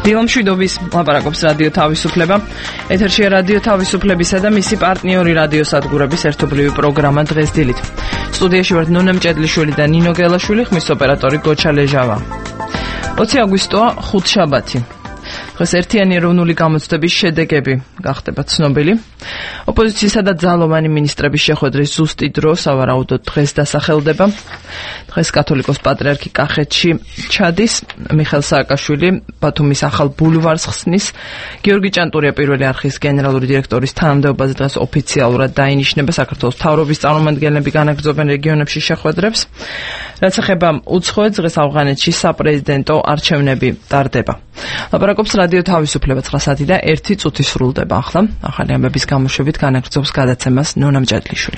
დილა მშვიდობის, ლაპარაკობს რადიო თავისუფლება. ეთერშია რადიო თავისუფლებისა და მისი პარტნიორი რადიო სადგურების ერთობლივი პროგრამა დღეს დილით. სტუდიაში ვართ ნონა მჭედლიშვილი და ნინო გელაშვილი, ხმის ოპერატორი გოჩა ლეჟავა. 20 აგვისტოა ხუთშაბათი. დღეს ერთიანი ეროვნული გამოცდების შედეგები გახდება ცნობილი. ოპოზიციისა და ძალოვანი მინისტრების შეხვედრის ზუსტი დრო სავარაუდოდ დღეს დასახელდება. დღეს კათოლიკოს პატრიარქი კახეთში ჩადის, მიხეილ სააკაშვილი ბათუმის ახალ ბულვარს ხსნის, გიორგი ჭანტურია პირველი არხის გენერალური დირექტორის თანამდებობაზე დღეს ოფიციალურად დაინიშნება, საქართველოს მთავრობის წარმომადგენლები განაგრძობენ რეგიონებში შეხვედრებს. რაც ეხება უცხოეთს, დღეს ავღანეთში საპრეზიდენტო არჩევნები ტარდება. ლაპარაკობს რადიო თავისუფლება 9 საათი და 1 წუთი სრულდება ახლა. ახალი ამბების გამოშვებით განაგრძობს გადაცემას ნონა მჭედლიშვილი.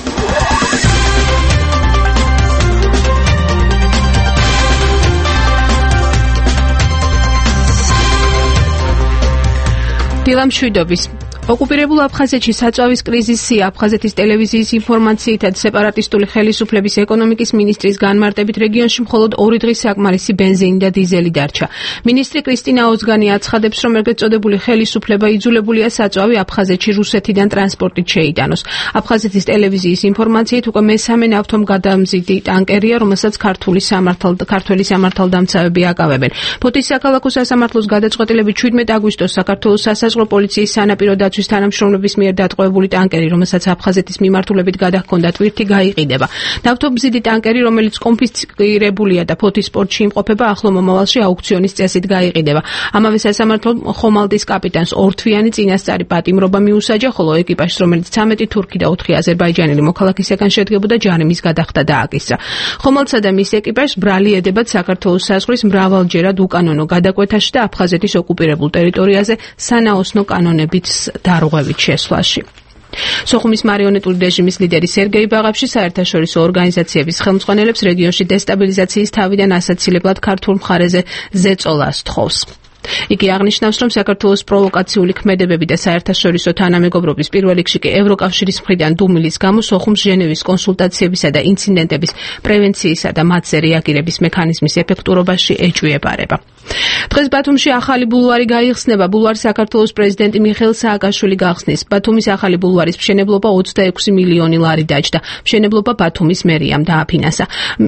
დილა მშვიდობის. ოკუპირებულ აფხაზეთში საწვავის კრიზისი აფხაზეთის ტელევიზიის ინფორმაციითაც სეპარატისტული ხელისუფლების ეკონომიკის მინისტრის განმარტებით რეგიონში მხოლოდ 2 დღის საკმარისი ბენზინი და დიზელი დარჩა. მინისტრი კრისტინა ოზგანი აცხადებს, რომ ეგრეთ წოდებული ხელისუფლება იძულებულია საწვავი აფხაზეთში რუსეთიდან ტრანსპორტით შეიტანოს. აფხაზეთის ტელევიზიის ინფორმაციით უკვე მესამე ნავთობგადამზიდი ტანკერია, რომელსაც ქართველი სამართალდამცავები აკავებენ. ფოთის საქალაქო სასამართლოს გადაწყვეტილებით 17 აგვისტოს საქართველოს სასაზღვრო პოლიციის სანაპირო დაცვის თანამშრომლების მიერ დატყვევებული ტანკერი, რომელსაც აფხაზეთის მიმართულებით გადაჰქონდა ტვირთი, გაიყიდება. ნავთობმზიდი ტანკერი, რომელიც კონფისკირებულია და ფოთის პორტში იმყოფება, ახლო მომავალში აუქციონის წესით გაიყიდება. ამავე სასამართლომ ხომალდის კაპიტანს 2 თვიანი წინასწარი პატიმრობა მიუსაჯა, ხოლო ეკიპაჟს, რომელიც 13 თურქი და 4 აზერბაიჯანელი მოქალაქისაგან შედგებოდა, ჯარიმის გადახდა დააკისრა. ხომალდსა და მის ეკიპაჟს ბრალი ედებათ საქართველოს საზღვრის მრავალჯერად უკანონო გადაკვეთაში და აფხაზეთის ოკუპირებულ ტერიტორიაზე სანაოსნო კანონებით დარღვევით შესვლაში. სოხუმის მარიონეტული რეჟიმის ლიდერი სერგეი ბაღაფში საერთაშორისო ორგანიზაციების ხელმძღვანელებს რეგიონში დესტაბილიზაციის თავიდან ასაცილებლად ქართულ მხარეზე ზეწოლას თხოვს. იგი აღნიშნავს, რომ საქართველოს პროვოკაციული ქმედებები და საერთაშორისო თანამეგობრობის პირველ რიგში კი ევროკავშირის მხრიდან დუმილის გამო სოხუმს ჟენევის კონსულტაციებისა და ინციდენტების პრევენციისა და მათზე რეაგირების მექანიზმის ეფექტურობაში ეჭვიებარება. დღეს ბათუმში ახალი ბულვარი გაიხსნება. ბულვარს საქართველოს პრეზიდენტი მიხეილ სააკაშვილი გახსნის. ბათუმის ახალი ბულვარის მშენებლობა 26 მილიონი ლარი დაჯდა. მშენებლობა ბათუმის მერიამ დააფინანსა.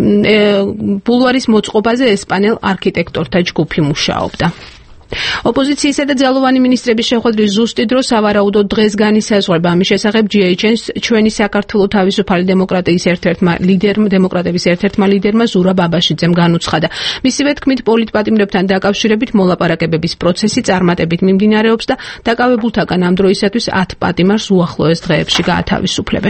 ბულვარის მოწყობაზე ესპანელ არქიტექტორთა ჯგუფი მუშაობდა. ოპოზიციისა და ძალოვანი მინისტრების შეხვედრის ზუსტი დრო სავარაუდოდ დღეს განისაზღვრება. ამის შესახებ GHN-ს ჩვენი საქართველოს თავისუფალი დემოკრატების ერთ-ერთმა ლიდერმა ზურაბ ბაბაშიძემ განუცხადა. მისივე თქმით, პოლიტპატიმრებთან დაკავშირებით მოლაპარაკებების პროცესი წარმატებით მიმდინარეობს და დაკავებულთაგან ამ დროისათვის 10 პატიმარს უახლოეს დღეებში გაათავისუფლებენ.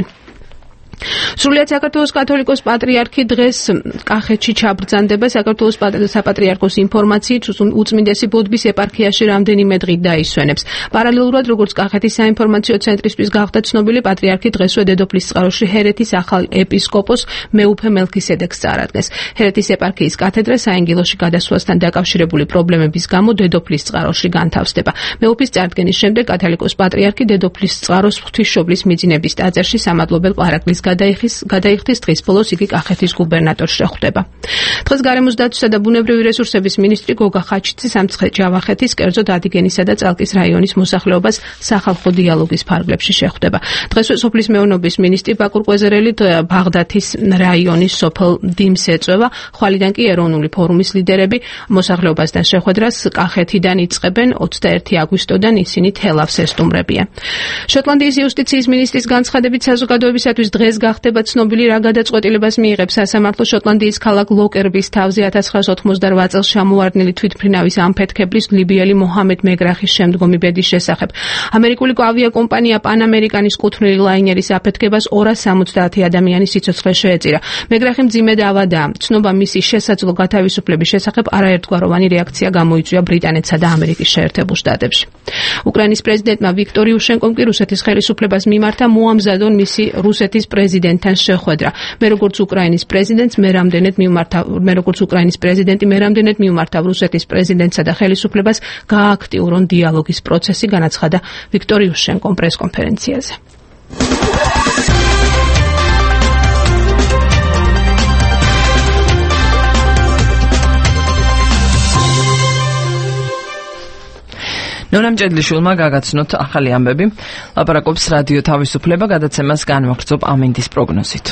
სრულიად საქართველოს კათოლიკოს პატრიარქი დღეს კახეთში ჩაბრძანდება. საქართველოს საპატრიარქოს ინფორმაციით უწმინდესი ბოდბის ეპარქიაში რამდენიმე დღით დაისვენებს. პარალელურად, როგორც კახეთის საინფორმაციო ცენტრისთვის გახდა ცნობილი, პატრიარქი დღესვე დედოფლის წყაროში ჰერეთის ახალ ეპისკოპოს მეუფე მელქისედეკს წარადგეს. ჰერეთის ეპარქიის კათედრა საინგილოში გადასვლასთან დაკავშირებული პრობლემების გამო დედოფლის წყაროში განთავსდება. მეუფის წარდგენის შემდეგ კათოლიკოს პატრიარქი დედოფლის წყაროს ღვთისმშობლის მიძინების ტაძარში სამადლობელ პარაკლისს გადაიხდის. დღის ბოლოს იგი კახეთის გუბერნატორს შეხვდება. დღეს გარემოს დაცვისა და ბუნებრივი რესურსების მინისტრი გოგა ხაჩიცი სამცხე-ჯავახეთის, კერძოდ ადიგენისა და წალკის რაიონის მოსახლეობას სახალხო დიალოგის ფარგლებში შეხვდება. დღესვე სოფლის მეურნეობის მინისტრი ბაკურ კვეზერელი ბაღდათის რაიონის სოფელ დინს ეწვევა. ხვალიდან კი ეროვნული ფორუმის ლიდერები მოსახლეობასთან შეხვედრას კახეთიდან იწყებენ. 21 აგვისტოდან ისინი თელავს ესტუმრებიან. შოტლანდიის იუსტიციის მინისტრის განცხადებით საზოგადოებისათვის დღეს გახდება ცნობილი, რა გადაწყვეტილებას მიიღებს სასამართლო შოტლანდიის ქალაქ ლოკერბის თავზე 1988 წელს შემოვარდნილი თვითმფრინავის ამფეთქებლის ლიბიელი მოჰამედ მეგრახის შემდგომი ბედის შესახებ. ამერიკული ავიაკომპანია პან ამერიკანის კუთვნილი ლაინერის აფეთქებას 270 ადამიანის სიცოცხლე შეეწირა. მეგრახი მძიმე დაავადაა. ცნობა მისი შესაძლო გათავისუფლების შესახებ არაერთგვაროვანი რეაქცია გამოიწვია ბრიტანეთსა და ამერიკის შეერთებულ შტატებში. უკრაინის პრეზიდენტმა ვიქტორ იუშენკომ კი რუსეთის ხელისუფლებას მიმართა მოამზადონ მისი რუსეთის პრეზიდენტთან შეხვედრა. მე როგორც უკრაინის პრეზიდენტი მე რამდენად მივმართავ რუსეთის პრეზიდენტსა და ხელისუფლებას გააქტიურონ დიალოგის პროცესი, განაცხადა ვიქტორ იუშენკომ პრესკონფერენციაზე. ნონა მჭედლიშვილმა გაგაცნოთ ახალი ამბები, ლაპარაკობს რადიო თავისუფლება, გადაცემას განვაგრძობ ამინდის პროგნოზით.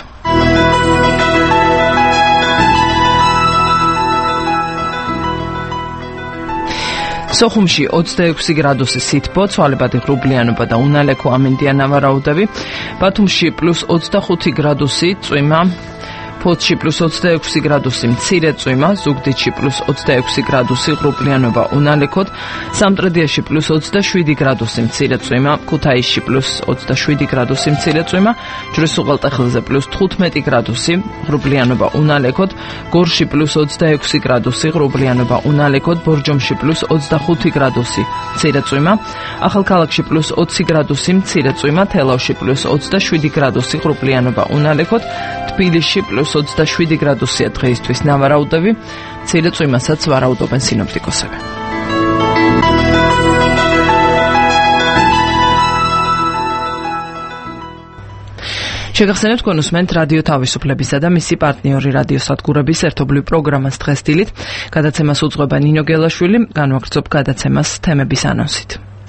სოხუმში 26 გრადუსი სითბო, ცვალებადი ღრუბლიანობა და უნალექო ამინდია ნავარაუდები, ბათუმში +25 გრადუსი წვიმა, ფოთში +26 გრადუსი მცირე წვიმა, ზუგდიდში +26 გრადუსი ღრუბლიანობა უნალექოდ, სამტრედიაში +27 გრადუსი მცირე წვიმა, ქუთაისში +27 გრადუსი მცირე წვიმა, ჯვრის უღელტეხილზე +15 გრადუსი ღრუბლიანობა უნალექოდ, გორში +26 გრადუსი ღრუბლიანობა უნალექოდ, ბორჯომში +25 გრადუსი მცირე წვიმა, ახალქალაქში +20 გრადუსი მცირე წვიმა, თელავში +27 გრადუსი ღრუბლიანობა უნალექოდ, თბილისში +27 გრადუსია დღეისთვის ნავარაუდები, მცირე წვიმასაც ვარაუდობენ სინოპტიკოსები. შეგახსენებთ თქვენ უსმენთ რადიო თავისუფლებისა და მისი პარტნიორი რადიოსადგურების ერთობლივ პროგრამას დღეს დილით. გადაცემას უძღვება ნინო გელაშვილი, განვაგრძობ გადაცემას თემების ანონსით.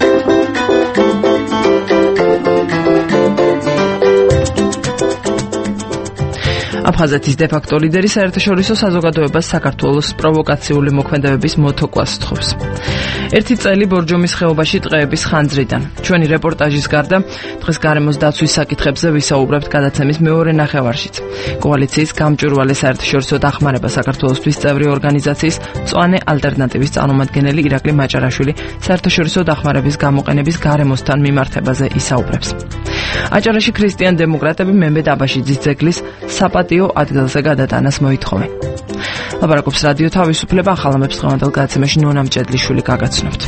აფხაზეთის დე-ფაქტო ლიდერი საერთაშორისო საზოგადოებას საქართველოს პროვოკაციული მოქმედებების მოთოკვას სთხოვს. ერთი წელი ბორჯომის ხეობაში ტყეების ხანძრიდან. ჩვენი რეპორტაჟის გარდა დღეს გარემოს დაცვის საკითხებზე ვისაუბრებთ გადაცემის მეორე ნახევარშიც. კოალიციის გამჭვირვალე საერთაშორისო დახმარება საქართველოსთვის წევრი ორგანიზაციის მწვანე ალტერნატივის წარმომადგენელი ირაკლი მაჭარაშვილი საერთაშორისო დახმარების გამოყენების გარემოსთან მიმართებაზე ისაუბრებს. აჭარაში ქრისტიან დემოკრატები მემედ აბაშიძის ძეგლის საპატიო ადგილზე გადატანას მოითხოვენ. ლაპარაკობს რადიო თავისუფლება, ახალ ამბებს დღევანდელ გადაცემაში ნონა მჭედლიშვილი გაგაცნობთ.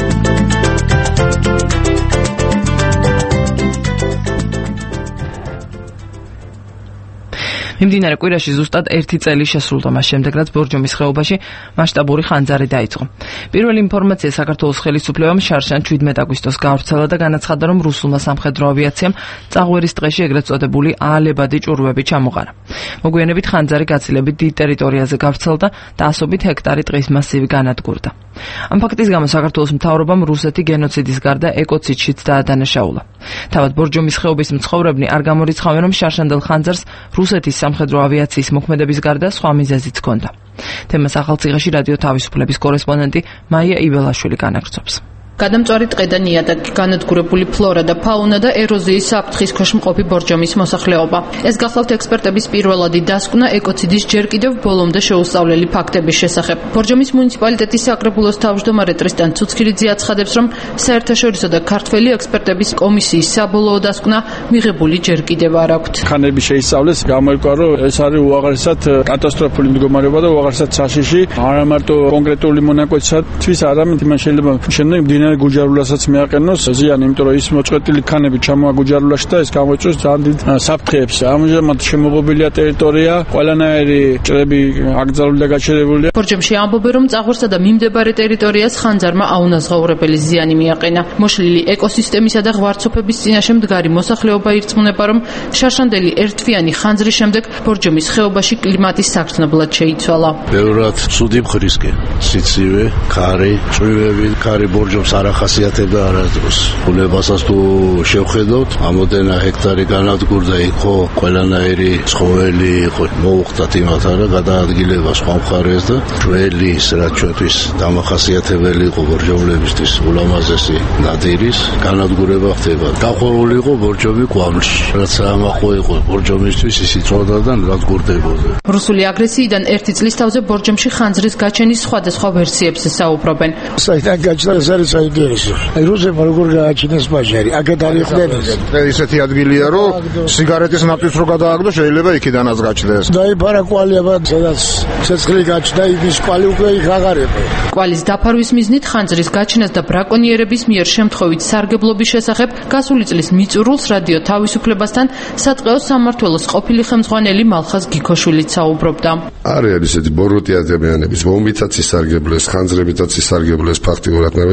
მიმდინარე კვირაში ზუსტად ერთი წელი შესრულდა მას შემდეგ, რაც ბორჯომის ხეობაში მასშტაბური ხანძარი დაიწყო. პირველი ინფორმაცია საქართველოს ხელისუფლებამ შარშან 17 აგვისტოს გავრცელა და განაცხადა, რომ რუსულმა სამხედრო ავიაციამ წაღვერის ტყეში ეგრეთ წოდებული აალებადი ჭურვები ჩამოყარა. მოგვიანებით ხანძარი გაცილებით დიდ ტერიტორიაზე გავრცელდა და ასობით ჰექტარი ტყის მასივი განადგურდა. ამ ფაქტის გამო საქართველოს მთავრობამ რუსეთი გენოციდის გარდა ეკოციდშიც დაადანაშაულა. თავად ბორჯომის ხეობის მცხოვრებნი არ გამორიცხავენ, რომ შარშანდელ ხანძარს რუსეთის სამხედრო ავიაციის მოქმედების გარდა სხვა მიზეზიც ჰქონდა. თემას ახალციხეში რადიო თავისუფლების კორესპონდენტი მაია იბელაშვილი განაგრძობს. გადამწვარი ტყე და ნიადაგი, განადგურებული ფლორა და ფაუნა და ეროზიის საფრთხის ქვეშ მყოფი ბორჯომის მოსახლეობა. ეს გახლავთ ექსპერტების პირველადი დასკვნა ეკოციდის ჯერ კიდევ ბოლომდე შეუსწავლელი ფაქტების შესახებ. ბორჯომის მუნიციპალიტეტის საკრებულოს თავმჯდომარე ტრისტან ცუცქირიძე აცხადებს, რომ საერთაშორისო და ქართველი ექსპერტების კომისიის საბოლოო დასკვნა მიღებული ჯერ კიდევ არ აქვთ. ხანები შეისწავლეს, გამოიკვა, რომ ეს არის უაღრესად კატასტროფული მდგომარეობა და უაღრესად საშიში, არა მარტო კონკრეტული მონაკვეთისათვის, არამედ იმან შეიძლება შემდეგ გუჯარულასაც მიაყენოს ზიანი, იმიტომ რომ ის მოწყვეტილი ქანები ჩამოაგუჯარულაში და ეს გამოიწვევს ძალიან დიდ საფრთხეებს. ამჟამად შემოღობილია ტერიტორია, ყველანაირი ჭრები აკრძალული და გაჩერებულია. ბორჯომში ამბობენ, რომ წაღვერსა და მიმდებარე ტერიტორიას ხანძარმა აუნაზღაურებელი ზიანი მიაყენა. მოშლილი ეკოსისტემისა და ღვარცოფების წინაშე მდგარი მოსახლეობა ირწმუნება, რომ შარშანდელი ერთთვიანი ხანძრის შემდეგ ბორჯომის ხეობაში კლიმატი საგრძნობლად შეიცვალა. ბევრად ცუდი მხრისკენ, სიცივე, ქარი, წვივები, ქარი ბორჯომს არ ახასიათებდა არასდროს. ხულებასაც თუ შევხედოთ, ამოდენა ჰექტარი განადგურდა, იყო ყველანაირი ცხოველი, იყო მოუხდათ იმათ არა გადაადგილება სხვა მხარეს და ჩვეულის რაც ჩვენთვის დამახასიათებელი იყო ბორჯომლებისთვის ულამაზესი ნადირის განადგურება ხდება. გაყვეული იყო ბორჯომი კვამლში, რაც ამაყო იყო ბორჯომისთვის ის იწვოდა და ნადგურდებოდა. რუსული აგრესიიდან ერთი წლის თავზე ბორჯომში ხანძრის გაჩენის სხვადასხვა ვერსიებზე საუბრობენ. საიდან გაჩნდა ეს არის საინტერესო. რუსებმა როგორ გააჩინეს ბაჟარი, აქეთ არ იყვნენ. ისეთი ადგილია, რომ სიგარეტის ნაფტიც რო გადააგდო, შეიძლება იქიდანაც გაჩნდეს. დაიფარა კვალი აბა, სადაც ცეცხლი გაჩნდა, ის კვალი უკვე იქ აღარ იყო. კვალის დაფარვის მიზნით ხანძრის გაჩენას და ბრაკონიერების მიერ შემთხვევით სარგებლობის შესახებ გასული წლის მიწურულს რადიო თავისუფლებასთან სატყეო სამმართველოს ყოფილი ხელმძღვანელი მალხაზ გიქოშვილიც საუბრობდა. არის ესეთი ბოროტი ადამიანების, მომითაც ისარგებლეს, ხანძრებითაც ისარგებლეს ფაქტიურად, ესენი ერთი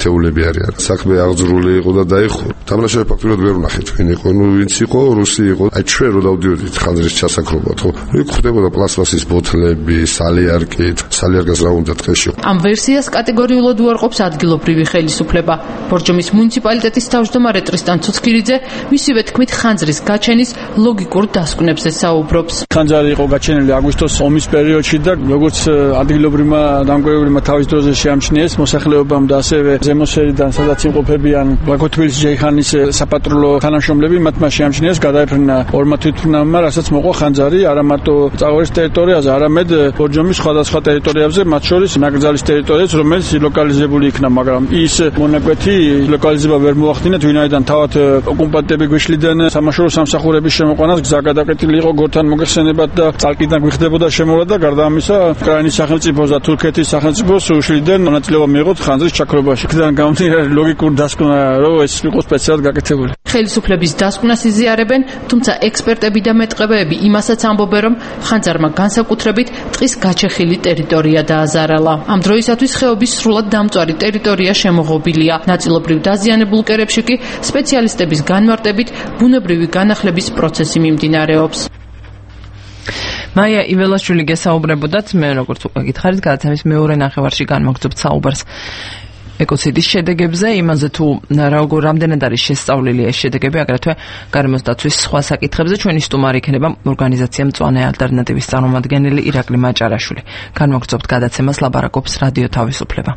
ათეულები არიან. საქმე აღძრული იყო და დაიხო. თამაშები ფაქტურად ვერ ვნახეთ ვინ იყო, ვინც იყო, რუსი იყო. აი ჩვენ რო დავდიოდით ხანძრის ჩასაქრობად, ხო? იქ ხდებოდა პლასტმასის ბოთლები, სალიარკას რა უნდა დღეში. ამ ვერსიას კატეგორიულად უარყოფს ადგილობრივი ხელისუფლება. ბორჯომის მუნიციპალიტეტის თავმჯდომარე ტრისტან ცუცქირიძე მისივე თქმით ხანძრის გაჩენის ლოგიკურ დასკვნებზე საუბრობს. ხანძარი იყო გაჩენილი აგვისტოს ომის პერიოდში და როგორც ადგილობრივმა დამკვირვებლებმა თავის დროზე შეამჩნიეს მოსახლეობამ და ასევე ზემოსფერიდან სადაც იმყოფებიან ბაქო-თბილისის ჯეიხანის საპატრულო თანამშრომლები მათმა შეამჩნიეს გადაეფრნა ორმა თვითმფრინავმა, რასაც მოყვა ხანძარი არა მარტო წაღვერის ტერიტორიაზე, არამედ ბორჯომის სხვადასხვა ტერიტორიებზე, მათ შორის ნაკრძალის ტერიტორიაც, რომელიც ლოკალიზებული იქნა, მაგრამ ის მონაკვეთი ლოკალიზება ვერ მოახდინეთ, ვინაიდან თავად ოკუპანტები გვიშლიდან სამაშორო სამსახურების შემოყვანას გზა გადაკეტილი იყო გორთან მოგეხსენებათ და წალკიდან გვიხდებოდა შემოვლა და გარდა ამისა უკრაინის სახელმწიფოს და თურქეთის სახელმწიფოს უშლიდან მონაწილეობა მიიღოთ ხანძრის ჩაქრობაში. იქიდან გამომდინარე ლოგიკურ დასკვნა, რომ ეს იყო სპეციალურად გაკეთებული. ხელისუფლების დასკვნას იზიარებენ, თუმცა ექსპერტები და მეტყევეები იმასაც ამბობენ, რომ ხანძარმა განსაკუთრებით ტყის გაჩეხილი ტერიტორია დააზარალა. ამ დროისათვის ხეობის სრულად დამწვარი ტერიტორია შემოღობილია. ნაწილობრივ დაზიანებულ კერებში კი სპეციალისტების განმარტებით ბუნებრივი განახლების პროცესი მიმდინარეობს. მაია იველაშვილი გესაუბრებოდათ, მე როგორც უკვე გითხარით, გადაცემის მეორე ნახევარში განმოგწობთ საუბარს ეკოციდის შედეგებზე, იმაზე თუ რამდენად არის შესწავლილი ეს შედეგები, აგრეთვე გარემოს დაცვის სხვა საკითხებზე. ჩვენი სტუმარი იქნება ორგანიზაცია მწვანე ალტერნატივის წარმომადგენელი ირაკლი მაჭარაშვილი. განმოგწობთ გადაცემას, ლაპარაკობს რადიო თავისუფლება.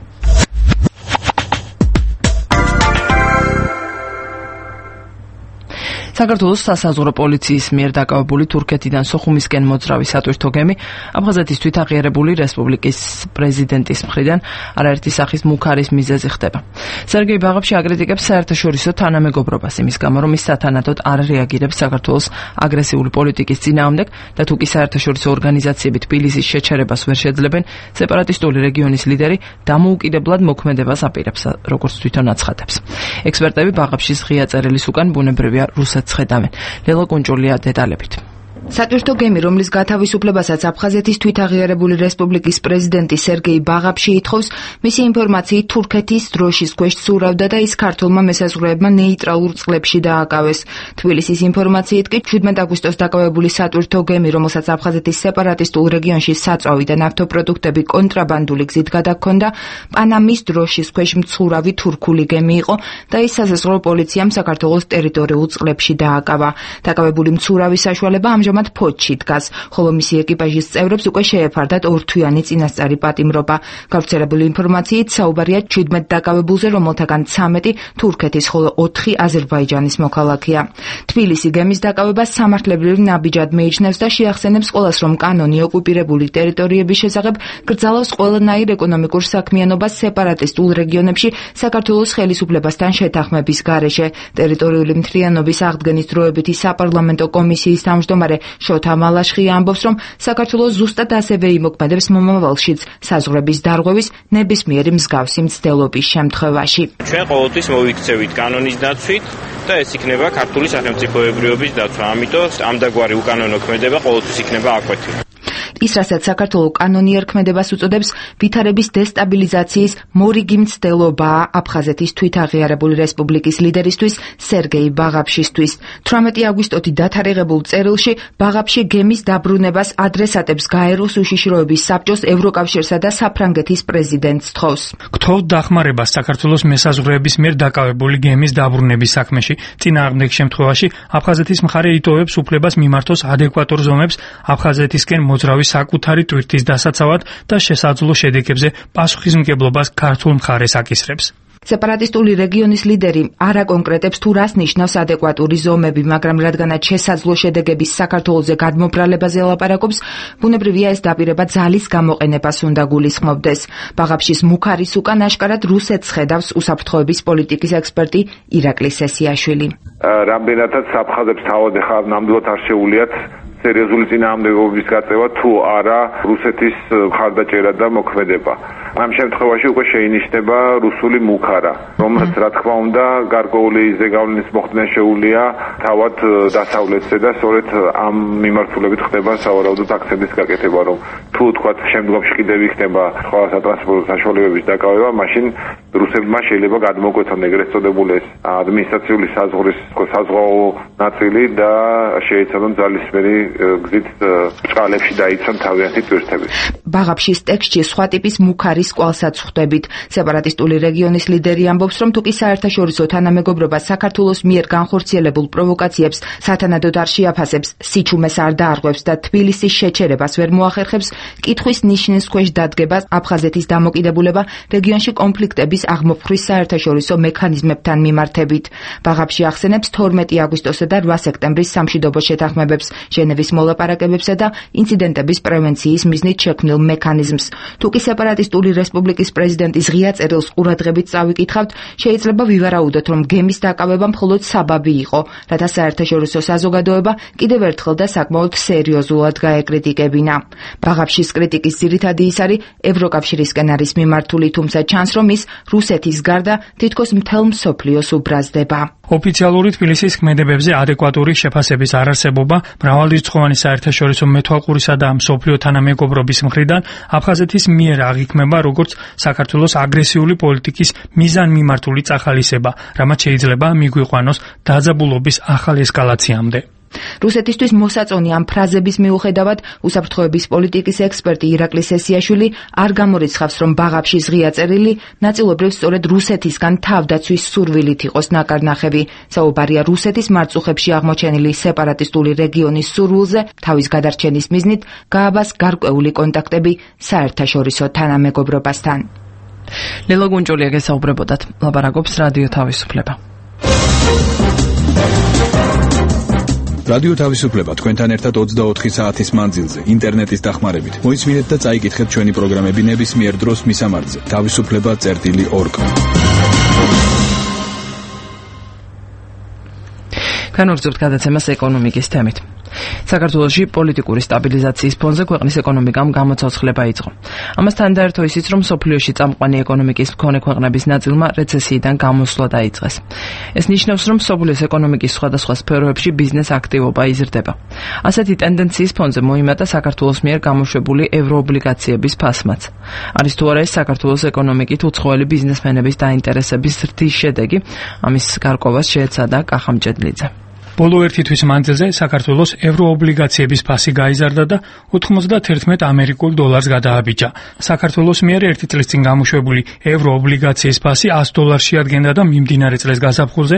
საქართველოს სასაზღვრო პოლიციის მიერ დაკავებული თურქეთიდან სოხუმისკენ მოძრავი სატვირთო გემი აფხაზეთის თვითაღიარებული რესპუბლიკის პრეზიდენტის მხრიდან არაერთი სახის მუქარის მიზეზი ხდება. სერგეი ბაღაფში აკრიტიკებს საერთაშორისო თანამეგობრობას იმის გამო, რომ ის სათანადოდ არ რეაგირებს საქართველოს აგრესიული პოლიტიკის წინააღმდეგ და თუ კი საერთაშორისო ორგანიზაციები თბილისის შეჩერებას ვერ შეძლებენ, სეპარატისტული რეგიონის ლიდერი დამოუკიდებლად მოქმედებას აპირებს, როგორც თვითონ აცხადებს. ექსპერტები ბაღაფშის ღია წერილის უკან ბუნებრივია რუსეთს ხედავენ. ლელა კუნჭულია დეტალებით. სატვირთო გემი, რომლის გათავისუფლებასაც აფხაზეთის თვითაღიარებული რესპუბლიკის პრეზიდენტი სერგეი ბაღაფში ითხოვს, მისი ინფორმაციით თურქეთის დროშის ქვეშ ცურავდა და ის ქართულმა მესაზღვრეებმა ნეიტრალურ წყლებში დააკავეს. თბილისის ინფორმაციით კი 17 აგვისტოს დაკავებული სატვირთო გემი, რომელსაც აფხაზეთის სეპარატისტულ რეგიონში საწვავი და ნავთობპროდუქტები კონტრაბანდული გზით გადაჰქონდა, პანამის დროშის ქვეშ მცურავი თურქული გემი იყო და ის სასაზღვრო პოლიციამ საქართველოს ტერიტორიულ წყლებში დააკავა. დაკავებული მცურავის საშუალება ამჟამად ფოთში დგას, ხოლო მისი ეკიპაჟის წევრებს უკვე შეეფარდათ ორთვიანი წინასწარი პატიმრობა. გავრცელებული ინფორმაციით საუბარია 17 დაკავებულზე, რომელთაგან 13 თურქეთის, ხოლო 4 აზერბაიჯანის მოქალაქეა. თბილისი გემის დაკავებას სამართლებრივ ნაბიჯად მიიჩნევს და შეახსენებს ყველას, რომ კანონი ოკუპირებული ტერიტორიების შესახებ გრძელავს ყველანაირ ეკონომიკურ საქმიანობას სეპარატისტულ რეგიონებში საქართველოს ხელისუფლებასთან შეთანხმების გარეშე. ტერიტორიული მთლიანობის აღდგენის დროებითი საპარლამენტო კომისიის თავმჯდომარე შოთა მალაშხია ამბობს, რომ საქართველოს ზუსტად ასევე იმოქმედებს მომავალშიც საზღვრების დარღვევის ნებისმიერი მსგავსი მცდელობის შემთხვევაში. ჩვენ ყოველთვის მოვიქცევით კანონის დაცვით და ეს იქნება ქართული სახელმწიფოებრიობის დაცვა. ამიტომ ამდაგვარი უკანონო ქმედება ყოველთვის იქნება აკვეთილი. ის, რასაც საქართველო კანონიერ ქმედებას უწოდებს, ვითარების დესტაბილიზაციის მორიგი მცდელობაა აფხაზეთის თვითაღიარებული რესპუბლიკის ლიდერისთვის სერგეი ბაღაფშისთვის. 18 აგვისტოთი დათარიღებულ წერილში ბაღაფში გემის დაბრუნებას ადრესატებს გაეროს უშიშროების საბჭოს, ევროკავშირსა და საფრანგეთის პრეზიდენტს თხოვს. გთხოვთ დახმარებას საქართველოს მესაზღვრეების მიერ დაკავებული გემის დაბრუნების საქმეში. წინააღმდეგ შემთხვევაში აფხაზეთის მხარე იტოვებს უფლებას მიმართოს ადეკვატურ ზომებს აფხაზეთისკენ მოძრავი საკუთარი ტვირთის დასაცავად და შესაძლო შედეგებზე პასუხისმგებლობას ქართულ მხარეს აკისრებს. სეპარატისტული რეგიონის ლიდერი არ აკონკრეტებს თუ რას ნიშნავს ადეკვატური ზომები, მაგრამ რადგანაც შესაძლო შედეგების საქართველოზე გადმობრალებაზე ლაპარაკობს, ბუნებრივია ეს დაპირება ძალის გამოყენებას უნდა გულისხმობდეს. ბაღაფშის მუქარის უკან აშკარად რუსეთს ხედავს უსაფრთხოების პოლიტიკის ექსპერტი ირაკლი სესიაშვილი. რამდენადაც აფხაზებს თავად ახლა ნამდვილად არ შეუძლიათ სერიოზული წინააღმდეგობის გაწევა თუ არა რუსეთის მხარდაჭერა და მოქმედება. ამ შემთხვევაში უკვე შეინიშნება რუსული მუქარა. რომელსაც რა თქმა უნდა გარკვეული ზეგავლენის მოხდნა შეუძლია თავად დასავლეთზე და სწორედ ამ მიმართულებით ხდება სავარაუდოდ აქცენტის გაკეთება, რომ თუ თქვათ შემდგომში კიდევ იქნება სხვა სატრანსპორტო საშუალებების დაკავება, მაშინ რუსებმა შეიძლება გადმოგვეცონ ეგრეთ წოდებული ეს ადმინისტრაციული საზღვაო ნაწილი და შეეცადონ ძალისმიერი გზით ბრწყალებში დაიცვან თავიანთი ტურისტები. ბაღაფშის ტექსტში სხვა ტიპის მუქარის კვალსაც ხვდებით. სეპარატისტული რეგიონის ლიდერი ამბობს, რომ თუკი საერთაშორისო თანამეგობრობა საქართველოს მიერ განხორციელებულ პროვოკაციებს სათანადოდ არ შეაფასებს, სიჩუმეს არ დაარღვევს და თბილისის შეჩერებას ვერ მოახერხებს, კითხვის ნიშნის ქვეშ დადგება აფხაზეთის დამოკიდებულება რეგიონში კონფლიქტების აღმოფხრის საერთაშორისო მექანიზმებთან მიმართებით. ბაღაფში ახსენებს 12 აგვისტოსა და 8 სექტემბრის სამშვიდობო შეთანხმებებს, ჟენევის მოლაპარაკებებსა და ინციდენტების პრევენციის მიზნით შექმნილ მექანიზმს. თუკი სეპარატისტული რესპუბლიკის პრეზიდენტის ღია წერილს ყურადღებით წავიკითხავთ, შეიძლება ვივარაუდოთ, რომ გემის დაკავება მხოლოდ საბაბი იყო, რათა საერთაშორისო საზოგადოება კიდევ ერთხელ და საკმაოდ სერიოზულად გაეკრიტიკებინა. ბაღაფშის კრიტიკის ძირითადი ის არის ევროკავშირისკენ არის მიმართული, თუმცა ჩანს, რომ ის რუსეთის გარდა თითქოს მთელ მსოფლიოს უბრაზდება. ოფიციალური თბილისის ქმედებებზე ადეკვატური შეფასების არარსებობა, მრავალრიცხოვანი საერთაშორისო მეთვალყურისა და მსოფლიო თანამეგობრობის მხრიდან აფხაზეთის მიერ აღიქმება როგორც საქართველოს აგრესიული პოლიტიკის მიზანმიმართული წახალისება, რამაც შეიძლება მიგვიყვანოს დაძაბულობის ახალ ესკალაციამდე. რუსეთისთვის მოსაწონი ამ ფრაზების მიუხედავად უსაფრთხოების პოლიტიკის ექსპერტი ირაკლი სესიაშვილი არ გამორიცხავს, რომ ბაღაფშის ღია წერილი ნაწილობრივ სწორედ რუსეთისგან თავდაცვის სურვილით იყოს ნაკარნახევი. საუბარია რუსეთის მარწუხებში აღმოჩენილი სეპარატისტული რეგიონის სურვილზე, თავის გადარჩენის მიზნით გააბას გარკვეული კონტაქტები საერთაშორისო თანამეგობრობასთან. ლელა გუნჭოლია გესაუბრებოდათ, ლაპარაკობს რადიო თავისუფლება. რადიო თავისუფლება თქვენთან ერთად 24 საათის მანძილზე ინტერნეტის დახმარებით. მოისმინეთ და წაიკითხეთ ჩვენი პროგრამები ნებისმიერ დროს მისამართზე თავისუფლება.org. განვაგრძობთ გადაცემას ეკონომიკის თემით. საქართველოში პოლიტიკური სტაბილიზაციის ფონზე ქვეყნის ეკონომიკამ გამოცოცხლება იწყო. ამასთან დაერთო ისიც, რომ მსოფლიოში წამყვანი ეკონომიკის მქონე ქვეყნების ნაწილმა რეცესიიდან გამოსვლა დაიწყეს. ეს ნიშნავს, რომ მსოფლიოს ეკონომიკის სხვადასხვა სფეროებში ბიზნეს აქტივობა იზრდება. ასეთი ტენდენციის ფონზე მოიმატა საქართველოს მიერ გამოშვებული ევროობლიგაციების ფასმაც. არის თუ არა ეს საქართველოს ეკონომიკით უცხოელი ბიზნესმენების დაინტერესების ზრდის შედეგი, ამის გარკვევას შეეცადა კახამჭედლიძე. ბოლო ერთი თვის მანძილზე საქართველოს ევროობლიგაციების ფასი გაიზარდა და 91 ამერიკულ დოლარს გადააბიჯა. საქართველოს მიერ ერთი წლის წინ გამოშვებული ევროობლიგაციის ფასი $100 შეადგენდა და მიმდინარე წლის გაზაფხულზე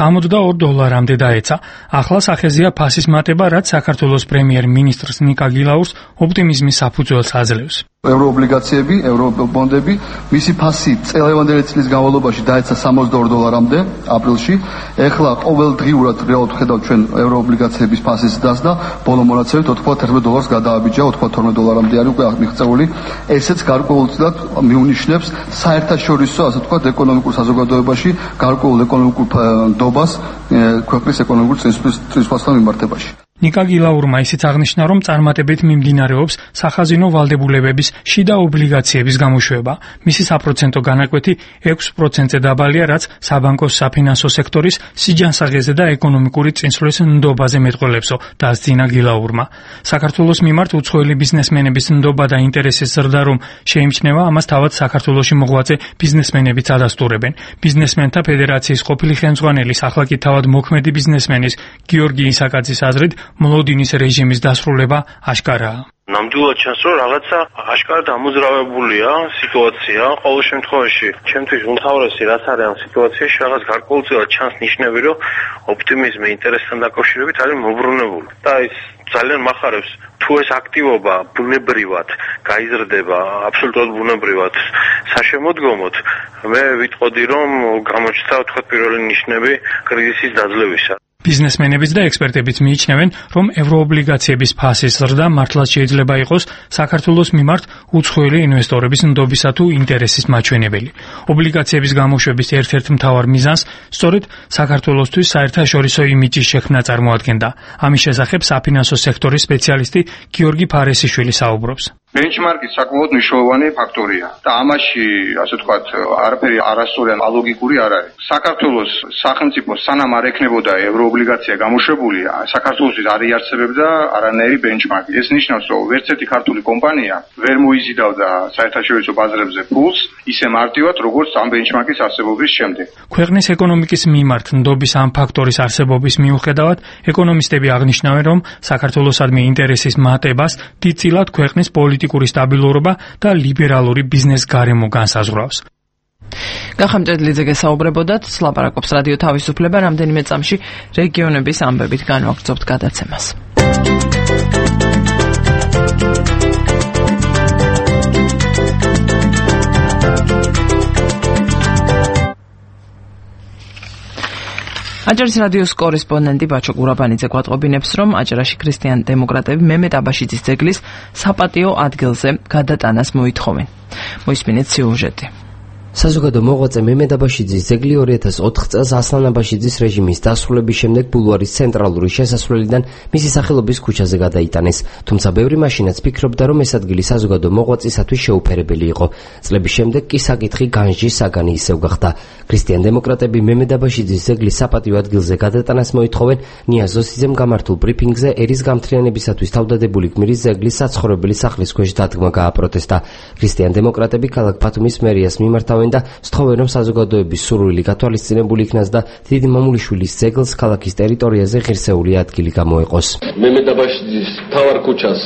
$62-მდე დაეცა. ახლა სახეზეა ფასის მატება, რაც საქართველოს პრემიერ-მინისტრს ნიკა გილაურს ოპტიმიზმის საფუძველს აძლევს. ევროობლიგაციები, ევრობონდები, მისი ფასი წელევანდელი წლის განმავლობაში დაეცა $62-მდე აპრილში. ეხლა ყოველდღიურად რეალურად ხედავთ ჩვენ ევროობლიგაციების ფასის დასდა, ბოლო მონაცემით $91 გადააბიჯა, $92-მდე არის უკვე მიღწეული. ესეც გარკვეულწილად მიუნიშნებს საერთაშორისო, ასე ვთქვათ, ეკონომიკურ საზოგადოებაში გარკვეულ ეკონომიკურ ნდობას ქვეყნის ეკონომიკურ წინსვლასთან მიმართებაში. ნიკა გილაურმა ისიც აღნიშნა, რომ წარმატებით მიმდინარეობს სახაზინო ვალდებულებების შიდა ობლიგაციების გამოშვება. მისი საპროცენტო განაკვეთი 6%-ზე დაბალია, რაც საბანკო საფინანსო სექტორის სიჯანსაღეზე და ეკონომიკური წინსვლის ნდობაზე მეტყველებსო, დასძინა გილაურმა. საქართველოს მიმართ უცხოელი ბიზნესმენების ნდობა და ინტერესის ზრდა რომ შეიმჩნევა, ამას თავად საქართველოში მოღვაწე ბიზნესმენებიც ადასტურებენ. ბიზნესმენთა ფედერაციის ყოფილი ხელმძღვანელის, ახლა კი თავად მოქმედი ბიზნესმენის გიორგი ისაკაძის აზრით მოლოდინის რეჟიმის დასრულება აშკარაა. ნამდვილად ჩანს, რომ რაღაცა აშკარად ამოძრავებულია სიტუაცია. ყოველ შემთხვევაში, ჩემთვის უმთავრესი რაც არის ამ სიტუაციაში, რაღაც გარკვეულწილად ჩანს ნიშნები, რომ ოპტიმიზმი ინტერესთან დაკავშირებით არის მოbrunებული. და ის ძალიან მახარებს, თუ ეს აქტივობა ბუნებრივად გაიზრდება, აბსოლუტურად ბუნებრივად საშემოდგომოდ, მე ვიტყოდი, რომ გამოჩნდა, თქვათ, პირველი ნიშნები კრიზისის დაძლევისა. ბიზნესმენებიც და ექსპერტებიც მიიჩნევენ, რომ ევროობლიგაციების ფასის ზრდა მართლაც შეიძლება იყოს საქართველოს მიმართ უცხოელი ინვესტორების ნდობისა თუ ინტერესის მაჩვენებელი. ობლიგაციების გამოშვების ერთ-ერთ მთავარ მიზანს სწორედ საქართველოსთვის საერთაშორისო იმიჯის შექმნა წარმოადგენდა. ამის შესახებ საფინანსო სექტორის სპეციალისტი გიორგი ფარესიშვილი საუბრობს. ბენჩმარკი საკმაოდ მნიშვნელოვანი ფაქტორია და ამაში, ასე ვთქვათ, არაფერი არასწორი ან ალოგიკური არ არის. საქართველოს სახელმწიფო სანამ არ ექნებოდა ევროობლიგაცია გამოშვებული, საქართველოსთვის არ იარსებებდა არანაირი ბენჩმარკი. ეს ნიშნავს, რომ ვერც ერთი ქართული კომპანია ვერ მოიზიდავდა საერთაშორისო ბაზრებზე ფულს ისე მარტივად, როგორც ამ ბენჩმარკის არსებობის შემდეგ. ქვეყნის ეკონომიკის მიმართ ნდობის ამ ფაქტორის არსებობის მიუხედავად, ეკონომისტები აღნიშნავენ, რომ საქართველოსადმი ინტერესის მატებას დიდწილად ქვეყნის პოლიტიკური სტაბილურობა და ლიბერალური ბიზნეს გარემო განსაზღვრავს. გახამჭედლიძე გესაუბრებოდათ, ლაპარაკობს რადიო თავისუფლება, რამდენიმე წამში რეგიონების ამბებით განვაგრძობთ გადაცემას. აჭარის რადიოს კორესპონდენტი ბაჩო გურაბანიძე გვატყობინებს, რომ აჭარაში ქრისტიან-დემოკრატები მემედ აბაშიძის ძეგლის საპატიო ადგილზე გადატანას მოითხოვენ. მოისმინეთ სიუჟეტი. საზოგადო მოღვაწე მემედ აბაშიძის ძეგლი 2004 წელს ასლან აბაშიძის რეჟიმის დასრულების შემდეგ ბულვარის ცენტრალური შესასვლელიდან მისი სახელობის ქუჩაზე გადაიტანეს. თუმცა ბევრი მაშინაც ფიქრობდა, რომ ეს ადგილი საზოგადო მოღვაწისათვის შეუფერებელი იყო. წლების შემდეგ კი საკითხი განსჯის საგანი ისევ გახდა. ქრისტიან-დემოკრატები მემედ აბაშიძის ძეგლის საპატიო ადგილზე გადატანას მოითხოვენ. ნია ზოსიძემ გამართულ ბრიფინგზე ერის გამთლიანებისათვის თავდადებული გმირის ძეგლის საცხოვრებელი სახლის ქვეშ დადგმა გააპროტესტა. ქრისტიან-დემოკრატები ქალაქ ბათუმის მერიას მიმართავენ და სთხოვენ, რომ საზოგადოების სურვილი გათვალისწინებული იქნას და დიდი მამულიშვილის ძეგლს ქალაქის ტერიტორიაზე ღირსეული ადგილი გამოეყოს. მემედ აბაშიძის მთავარ ქუჩას,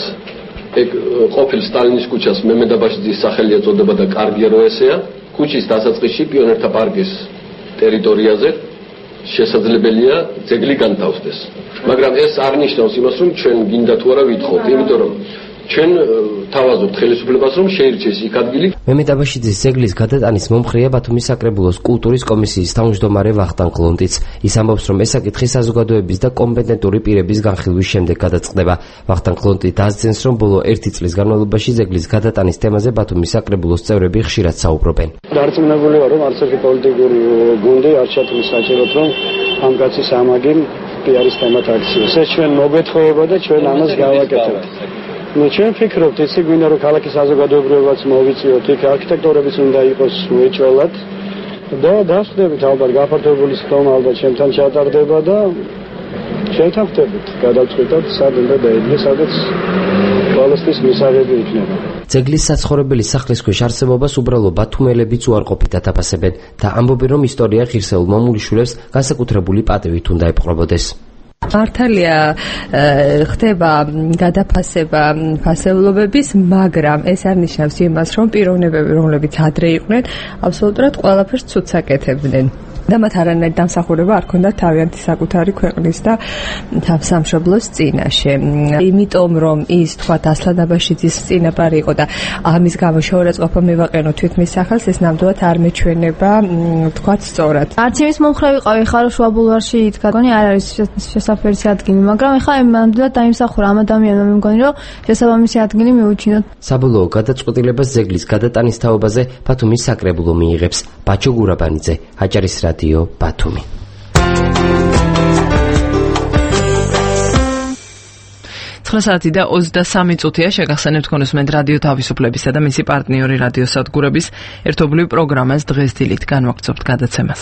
ყოფილ სტალინის ქუჩას მემედ აბაშიძის სახელი ეწოდება და კარგია რომ ესეა. ქუჩის დასაწყისში პიონერთა პარკის ტერიტორიაზე შესაძლებელია ძეგლი განთავსდეს. მაგრამ ეს არ ნიშნავს იმას, რომ ჩვენ გინდა თუ არა ვითხოვთ, იმიტომ რომ ჩვენ თავაზობთ ხელისუფლებას, რომ შეირჩეს იქ ადგილი. მემედ აბაშიძის ძეგლის გადატანის მომხრეა ბათუმის საკრებულოს კულტურის კომისიის თავმჯდომარე ვახტანგ კლონტიც. ის ამბობს, რომ ეს საკითხი საზოგადოების და კომპეტენტური პირების განხილვის შემდეგ გადაწყდება. ვახტანგ კლონტი დასძენს, რომ ბოლო 1 წლის განმავლობაში ძეგლის გადატანის თემაზე ბათუმის საკრებულოს წევრები ხშირად საუბრობენ. დარწმუნებული ვარ, რომ არც ერთი პოლიტიკური გუნდი არ ჩათვლის საჭიროდ, რომ ამ კაცის ამაგი პიარის თემად აქციოს. ეს ჩვენ მოგეთხოვება და ჩვენ ამას გავაკეთებთ. ჩვენ ვფიქრობთ, იცი გვინდა რომ ქალაქის საზოგადოებრივებაც მოვიწიოთ, იქ არქიტექტორებიც უნდა იყოს უეჭველად და დასვდებით ალბათ გაფართოებული სხდომა ალბათ ჩემთან ჩატარდება და შევთანხმდებით, გადავწყვიტოთ სად უნდა დაიდგეს, სადაც ბალასტის მისაღები იქნება. ძეგლის საცხოვრებელი სახლის ქვეშ არსებობას უბრალო ბათუმელებიც უარყოფით ათაფასებენ და ამბობენ, რომ ისტორია ღირსეულ მამულიშვილებს განსაკუთრებული პატივით უნდა ეპყრობოდეს. მართალია ხდება გადაფასება ფასეულობების, მაგრამ ეს არ ნიშნავს იმას, რომ პიროვნებები, რომლებიც ადრე იყვნენ, აბსოლუტურად ყველაფერს ცუდს აკეთებდნენ. და მათ არანაირი დამსახურება არ ქონდათ თავიანთი საკუთარი ქვეყნის და სამშობლოს წინაშე. იმიტომ რომ ის თქვათ ასლან აბაშიძის წინაპარი იყო და ამის გამო შეურაცხყოფა მივაყენო თვით მის სახელს, ეს ნამდვილად არ მეჩვენება თქვათ სწორად. არც იმის მომხრე ვიყავი ხარო შუა ბულვარში ითქვა, მგონი არ არის შესაფერისი ადგილი, მაგრამ ეხლა ნამდვილად დაიმსახურა ამ ადამიანმა, მე მგონი რომ შესაბამისი ადგილი მიუჩინოთ. საბოლოო გადაწყვეტილებას ძეგლის გადატანის თაობაზე ბათუმის საკრებულო მიიღებს. ბაჩო გურაბანიძე, აჭარის რადიო, ბათუმი. საათი და 23 წუთია შეგახსენებთ კონსუმენტ რადიო თავისუფლებისა და მისი პარტნიორი რადიო სადგურების ერთობლივ პროგრამას დღეს დილით განვაგრძობთ გადაცემას.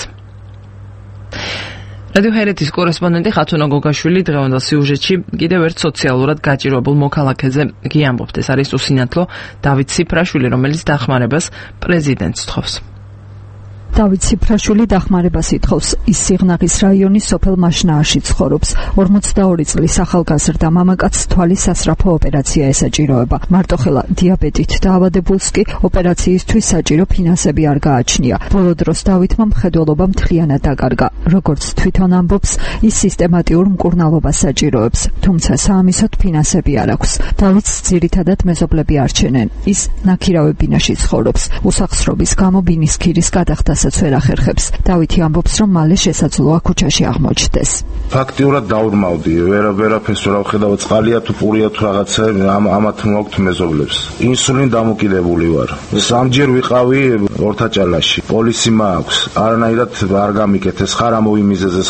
რადიო ჰერეთის კორესპონდენტი ხათუნა გოგაშვილი დღევანდელ სიუჟეტში კიდევ ერთ სოციალურად გაჭირვებულ მოქალაქეზე გიამბობთ. ეს არის უსინათლო დავით ციფრაშვილი, რომელიც დახმარებას პრეზიდენტს თხოვს. დავით ციფრაშვილი დახმარებას ითხოვს. ის სიღნაღის რაიონის სოფელ მაშნააში ცხოვრობს. 42 წლის ახალგაზრდა მამაკაცს თვალის სასწრაფო ოპერაცია ესაჭიროება. მარტოხელა დიაბეტით დაავადებულს კი ოპერაციისთვის საჭირო ფინანსები არ გააჩნია. ბოლო დროს დავითმა მხედველობა მთლიანად დაკარგა. როგორც თვითონ ამბობს, ის სისტემატიურ მკურნალობას საჭიროებს, თუმცა საამისოდ ფინანსები არ აქვს. დავითს ძირითადად მეზობლები არჩენენ. ის ნაქირავებინაში ცხოვრობს. უსახსრობის გამო ბინის ქირის გადახდას რასაც ვერ ახერხებს. დავითი ამბობს, რომ მალე შესაძლოა ქუჩაში აღმოჩნდეს. ფაქტიურად დაურმავდი, ვერაფერს ვერ ვხედავ, წყალია თუ პურია თუ რაღაცა, ამათ მოაქვთ მეზობლებს. ინსულინ დამოკიდებული ვარ. სამჯერ ვიყავი ორთაჭალაში. პოლისი მაქვს. არანაირად არ გამიკეთეს, ხარ ამოვიმიზეზეს,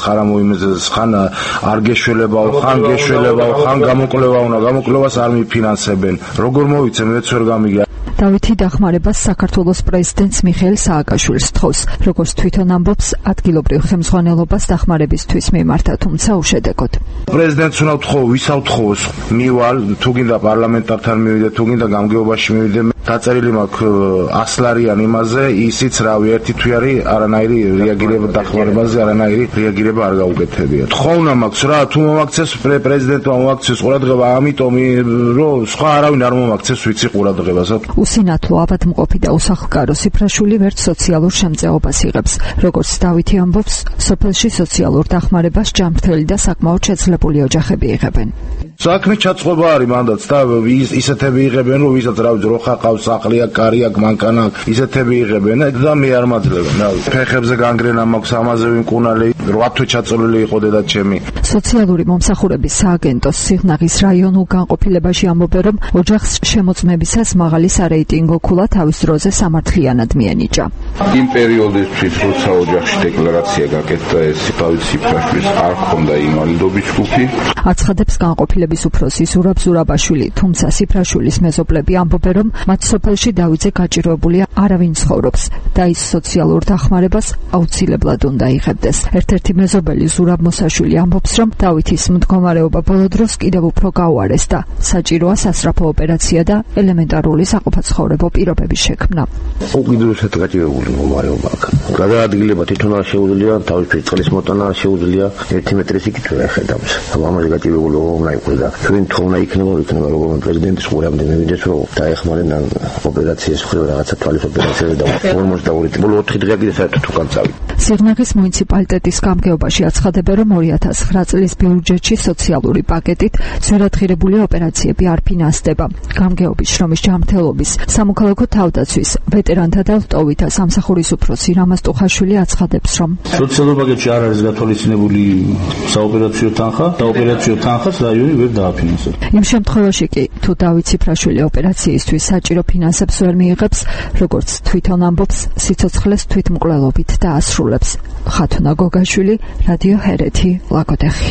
ხან არ გეშველებაო, ხან გეშველებაო, ხან გამოკვლევა უნდა, გამოკვლევას არ მიფინანსებენ. როგორ მოვიცე, მეც ვერ გამიგე. დავითი დახმარებას საქართველოს პრეზიდენტს მიხეილ სააკაშვილს თხოვს, როგორც თვითონ ამბობს, ადგილობრივ ხელმძღვანელობას დახმარებისთვის მიმართა, თუმცა უშედეგოდ. პრეზიდენტს უნდა ვთხოვო, ვისაც ვთხოვოს, მივალ, თუ გინდა პარლამენტართან მივიდე, თუ გინდა გამგეობაში მივიდე, დაწერილი მაქვს 100 ლარიან იმაზე, ისიც რავი, ერთი თვიარი არანაირი რეაგირება დახმარებაზე, არანაირი რეაგირება არ გაუკეთებია. თხოვნა მაქვს რა, თუ მომაქცეს პრეზიდენტმა მომაქცეს ყურადღება, ამიტომ რომ სხვა არავინ არ მომაქცეს ვიცი ყურადღებას. უსინათლო ავადმყოფი და უსახლკარო სიფრაშული ვერც სოციალურ შემწეობას იღებს. როგორც დავითი ამბობს, სოფელში სოციალურ დახმარებას ჯანმრთელი და საკმაოდ შეძლებული ოჯახები იღებენ. საქმის ჩაწყობა არის მანდაც და ისეთები იღებენ, რომ ვისაც რავი, როხა ყავს, სახლი აქვს, კარი აქვს, მანქანა აქვს, ისეთები იღებენ და მე არ მაძლებენ. რავი, ფეხებზე განგრენა მაქვს, ამაზე ვიმკუნალი, 8 თვე ჩაწოლილი იყო დედა ჩემი. სოციალური მომსახურების სააგენტოს სიღნაღის რაიონულ განყოფილებაში ამბობენ, რომ ოჯახს შემოწმებისას მაღალი სარეიტინგო ქულა თავის დროზე სამართლიანად მიენიჭა. იმ პერიოდისთვის, როცა ოჯახში დეკლარაცია გაკეთდა, ეს დავით სიფრაშვილს არ ჰქონდა ინვალიდობის ჯგუფი. აცხადებს განყოფილების უფროსი ზურაბ ზურაბაშვილი, თუმცა სიფრაშვილის მეზობლები ამბობენ, რომ მათ სოფელში დავითზე გაჭიროებული არავინ ცხოვრობს და ის სოციალურ დახმარებას აუცილებლად უნდა იღებდეს. ერთ-ერთი მეზობელი ზურაბ მოსაშვილი ამბობს, რომ დავითის მდგომარეობა ბოლო დროს კიდევ უფრო გაუარეს და საჭიროა სასწრაფო ოპერაცია და ელემენტარული საყოფაცხოვრებო პირობების შექმნა. უკიდურესად გაჭირებული მდგომარეობა აქვს. გადაადგილება თვითონ არ შეუძლია, თავისუფლად წყლის მოტანა არ შეუძლია, 1 მეტრის იქით ვერ ხედავს. ამაზე გაჭირებული უნდა იყოს და ჩვენ თხოვნა იქნება როგორც პრეზიდენტის ყურამდე მივიდეს, რომ დაეხმარენ ოპერაციის ხრივ რაღაცა თვალის ოპერაციაზე და 42 ბოლო 4 დღეა კიდე საერთოდ უკან წავიდა. სიღნაღის მუნიციპალიტეტის გამგეობაში აცხადებენ, რომ 2009 წლის ბიუჯეტში სოციალური პაკეტით ძვირადღირებული ოპერაციები არ ფინანსდება. გამგეობის შრომის ჯანმრთელობის, სამოქალაქო თავდაცვის, ვეტერანთა და ლტოვითა სამსახურის უფროსი რამაზ ტუხაშვილი აცხადებს, რომ სოციალურ პაკეტში არ არის გათვალისწინებული საოპერაციო თანხა და ოპერაციო თანხას რაიონი ვერ დააფინანსებს. იმ შემთხვევაში კი თუ დავით სიფრაშვილი ოპერაციისთვის საჭირო ფინანსებს ვერ მიიღებს, როგორც თვითონ ამბობს, სიცოცხლეს თვითმკვლელობით დაასრულებს. ხათუნა გოგაშვილი, რადიო ჰერეთი, ლაგოდეხი.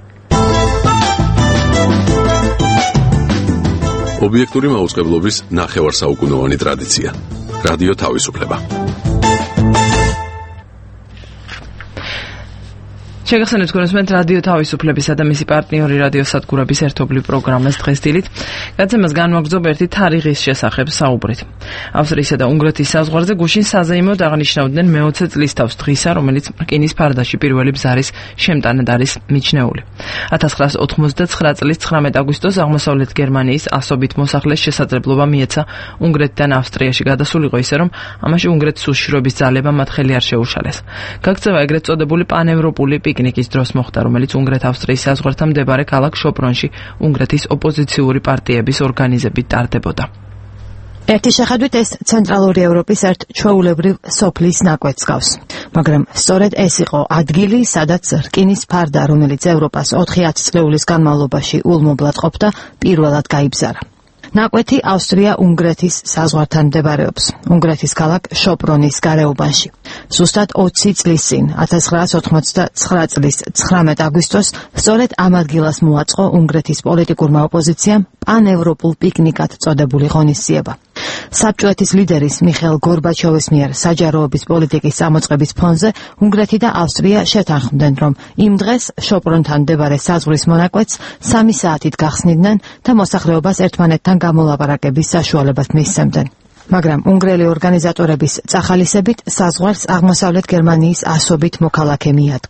ობიექტური მაუწყებლობის ნახევარსაუკუნოვანი ტრადიცია. რადიო თავისუფლება. შეგახსენებთ გონსმენთ რადიო თავისუფლებისა და მისი პარტნიორი რადიოსადგურების ერთობლივ პროგრამას დღეს დილით. გადაცემას განვაგრძობ ერთი თარიღის შესახებ საუბრით. ავსტრიისა და უნგრეთის საზღვარზე გუშინ საზეიმოდ აღნიშნავდნენ მე-20 წლის თავს დღისა, რომელიც რკინის ფარდაში პირველი ბზარის შემტანად არის მიჩნეული. 1989 წლის 19 აგვისტოს აღმოსავლეთ გერმანიის ასობით მოსახლეს შესაძლებლობა მიეცა უნგრეთიდან ავსტრიაში გადასულიყო, ისე რომ ამაში უნგრეთის უშიშროების ძალებამ მათ ხელი არ შეუშალეს. გაქცევა ეგრეთ წოდებული პანევროპული პიკნიკის დროს მოხდა, რომელიც უნგრეთ-ავსტრიის საზღვართან მდებარე ქალაქ შოპრონში უნგრეთის ოპოზიციური პარტიების ორგანიზებით ტარდებოდა. ერთი შეხედვით ეს ცენტრალური ევროპის ერთ ჩვეულებრივ სოფლის ნაკვეთს გავს. მაგრამ სწორედ ეს იყო ადგილი, სადაც რკინის ფარდა, რომელიც ევროპას 4-10 წლეულის განმავლობაში ულმობლად ყოფდა, პირველად გაიბზარა. ნაკვეთი ავსტრია-უნგრეთის საზღვართან მდებარეობს, უნგრეთის ქალაქ შოპრონის გარეუბანში. ზუსტად 20 წლის წინ, 1989 წლის 19 აგვისტოს, სწორედ ამ ადგილას მოაწყო უნგრეთის პოლიტიკურმა ოპოზიციამ პანევროპულ პიკნიკად წოდებული ღონისძიება. საბჭოეთის ლიდერის მიხეილ გორბაჩოვის მიერ საჯაროობის პოლიტიკის წამოწყების ფონზე უნგრეთი და ავსტრია შეთანხმდნენ, რომ იმ დღეს შოპრონთან მდებარე საზღვრის მონაკვეთს 3 საათით გახსნიდნენ და მოსახლეობას ერთმანეთთან გამოლაპარაკების საშუალებას მისცემდნენ. მაგრამ უნგრელი ორგანიზატორების წახალისებით საზღვარს აღმოსავლეთ გერმანიის ასობით მოქალაქე მიადგა.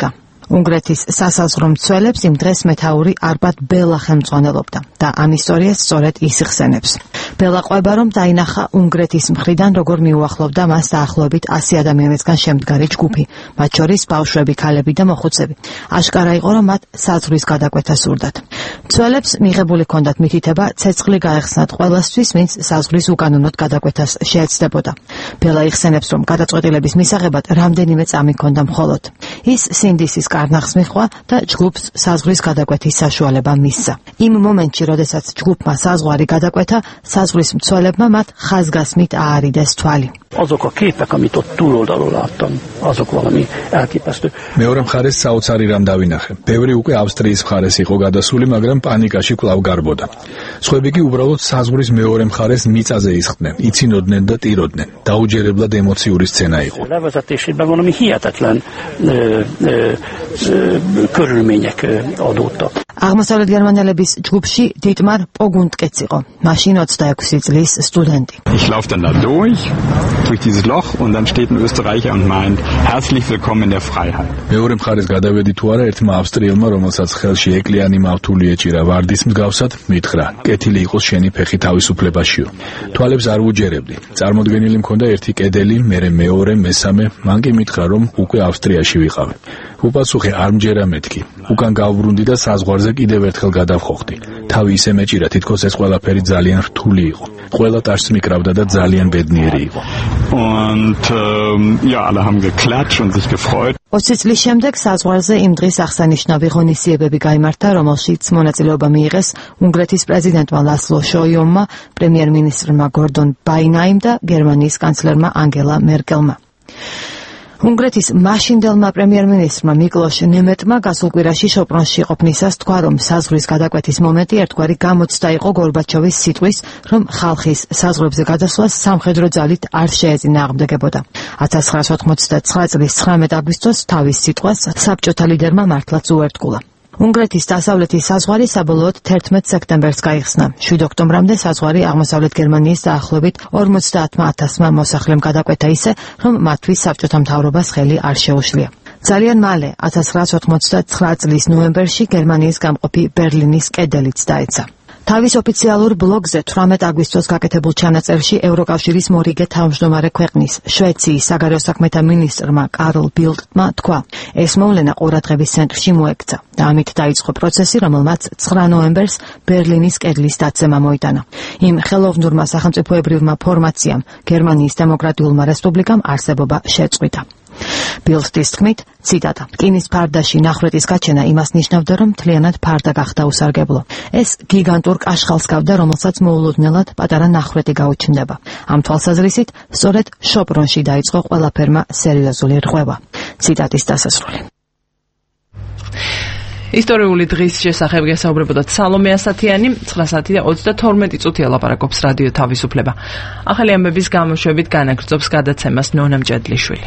უნგრეთის სასაზღვრო მცველებს იმ დღეს მეთაური არბად ბელა ხელმძღვანელობდა და ამ ისტორიას სწორედ ის იხსენებს. ბელა ყვება, რომ დაინახა უნგრეთის მხრიდან როგორ მიუახლოვდა მას დაახლოებით 100 ადამიანისგან შემდგარი ჯგუფი, მათ შორის ბავშვები, ქალები და მოხუცები. აშკარა იყო, რომ მათ საზღვრის გადაკვეთა სურდათ. მცველებს მიღებული ჰქონდათ მითითება ცეცხლი გაეხსნათ ყველასთვის, ვინც საზღვრის უკანონოდ გადაკვეთას შეეცდებოდა. ბელა იხსენებს, რომ გადაწყვეტილების მისაღებად რამდენიმე წამი ჰქონდა მხოლოდ. ის სინდისის კარნახს მიჰყვა და ჯგუფს საზღვრის გადაკვეთის საშუალება მისცა. იმ მომენტში, როდესაც ჯგუფმა საზღვარი გადაკვეთა, საზღვრის მცველებმა მათ ხაზგასმით აარიდეს თვალი. Azok a képek, amit ott túloldalról láttam, azok valami elképesztő. მეორე მხარეს საოცარი რამ დავინახე. ბევრი უკვე ავსტრიის მხარეს იყო გადასული, მაგრამ პანიკაში კვლავ გარბოდა. სხვები კი უბრალოდ საზღვრის მეორე მხარეს მიწაზე ისხდნენ, იცინოდნენ და ტიროდნენ. დაუჯერებლად ემოციური სცენა იყო. Levezetésében valami hihetetlen körülmények adódtak. აღმოსავლეთ გერმანელების ჯგუფში დიტმარ პოგუნტკეც იყო, მაშინ 26 წლის სტუდენტი. Ich laufe dann da durch dieses Loch und dann steht ein Österreicher und meint herzlich willkommen in der Freiheit. მეორე მხარეს გადავედი თუ არა ერთმა ავსტრიელმა, რომელსაც ხელში ეკლიანი მავთული ეჭირა ვარდის მსგავსად, მითხრა: "კეთილი იყოს შენი ფეხი თავისუფლებაშიო." თვალებს არ ვუჯერებდი. წარმოდგენილი მქონდა ერთი კედელი, მერე მეორე, მესამე, მან კი მითხრა, რომ უკვე ავსტრიაში ვიყავი. უპასუხე არ მჯერა მეთქი. უკან გავბრუნდი და საზღვარზე კიდევ ერთხელ გადავხოხდი. თავი ისე მეჭირა, თითქოს ეს ყველაფერი ძალიან რთული იყო. ყველა ტაშს მიკრავდა და ძალიან ბედნიერი იყო. Und ja, alle haben geklatscht und sich gefreut. 20 წლის შემდეგ საზღვარზე იმ დღის აღსანიშნავი ღონისძიებები გაიმართა, რომელშიც მონაწილეობა მიიღეს უნგრეთის პრეზიდენტმა ლასლო შოიომმა, პრემიერ-მინისტრმა გორდონ ბაინაიმ და გერმანიის კანცლერმა ანგელა მერკელმა. უნგრეთის მაშინდელმა პრემიერ-მინისტრმა მიკლოშ ნემეტმა გასულ კვირაში შოპრონში ყოფნისას თქვა, რომ საზღვრის გადაკვეთის მომენტი ერთგვარი გამოცდა იყო გორბაჩოვის სიტყვის, რომ ხალხის საზღვრებზე გადასვლას სამხედრო ძალით არ შეეწინააღმდეგებოდა. 1989 წლის 19 აგვისტოს თავის სიტყვას საბჭოთა ლიდერმა მართლაც უერთგულა. უნგრეთის დასავლეთის საზღვარი საბოლოოდ 11 სექტემბერს გაიხსნა. 7 ოქტომბრამდე საზღვარი აღმოსავლეთ გერმანიის დაახლოებით 50,000-მა მოსახლემ გადაკვეთა ისე, რომ მათთვის საბჭოთა მთავრობას ხელი არ შეუშლია. ძალიან მალე 1989 წლის ნოემბერში გერმანიის გამყოფი ბერლინის კედელიც დაეცა. თავის ოფიციალურ ბლოგზე 18 აგვისტოს გაკეთებულ ჩანაწერში ევროკავშირის მორიგე თავმჯდომარე ქვეყნის შვეიციის საგარეო საქმეთა მინისტრმა კარლ ბილდმა თქვა, ეს მოვლენა ყურადღების ცენტრში მოექცა და ამით დაიწყო პროცესი, რომელმაც 9 ნოემბერს ბერლინის კედლის დაცემა მოიტანა. იმ ხელოვნურმა სახელმწიფოებრივმა ფორმაციამ, გერმანიის დემოკრატიულმა რესპუბლიკამ არსებობა შეწყვიტა. ბილდის თქმით, ციტატა: "რკინის ფარდაში ნახვეტის გაჩენა იმას ნიშნავდა, რომ მთლიანად ფარდა გახდა უსარგებლო. ეს გიგანტურ კაშხალს გავდა, რომელსაც მოულოდნელად პატარა ნახვეტი გაუჩნდება. ამ თვალსაზრისით, სწორედ შოპრონში დაიწყო ყველაფერმა სერიოზული რღვევა." ციტატის დასასრული. ისტორიული დღის შესახებ გესაუბრებოდათ სალომე ასათიანი, 9 საათი და 32 წუთია ლაპარაკობს რადიო თავისუფლება. ახალი ამბების გამოშვებით განაგრძობს გადაცემას ნონა მჭედლიშვილი.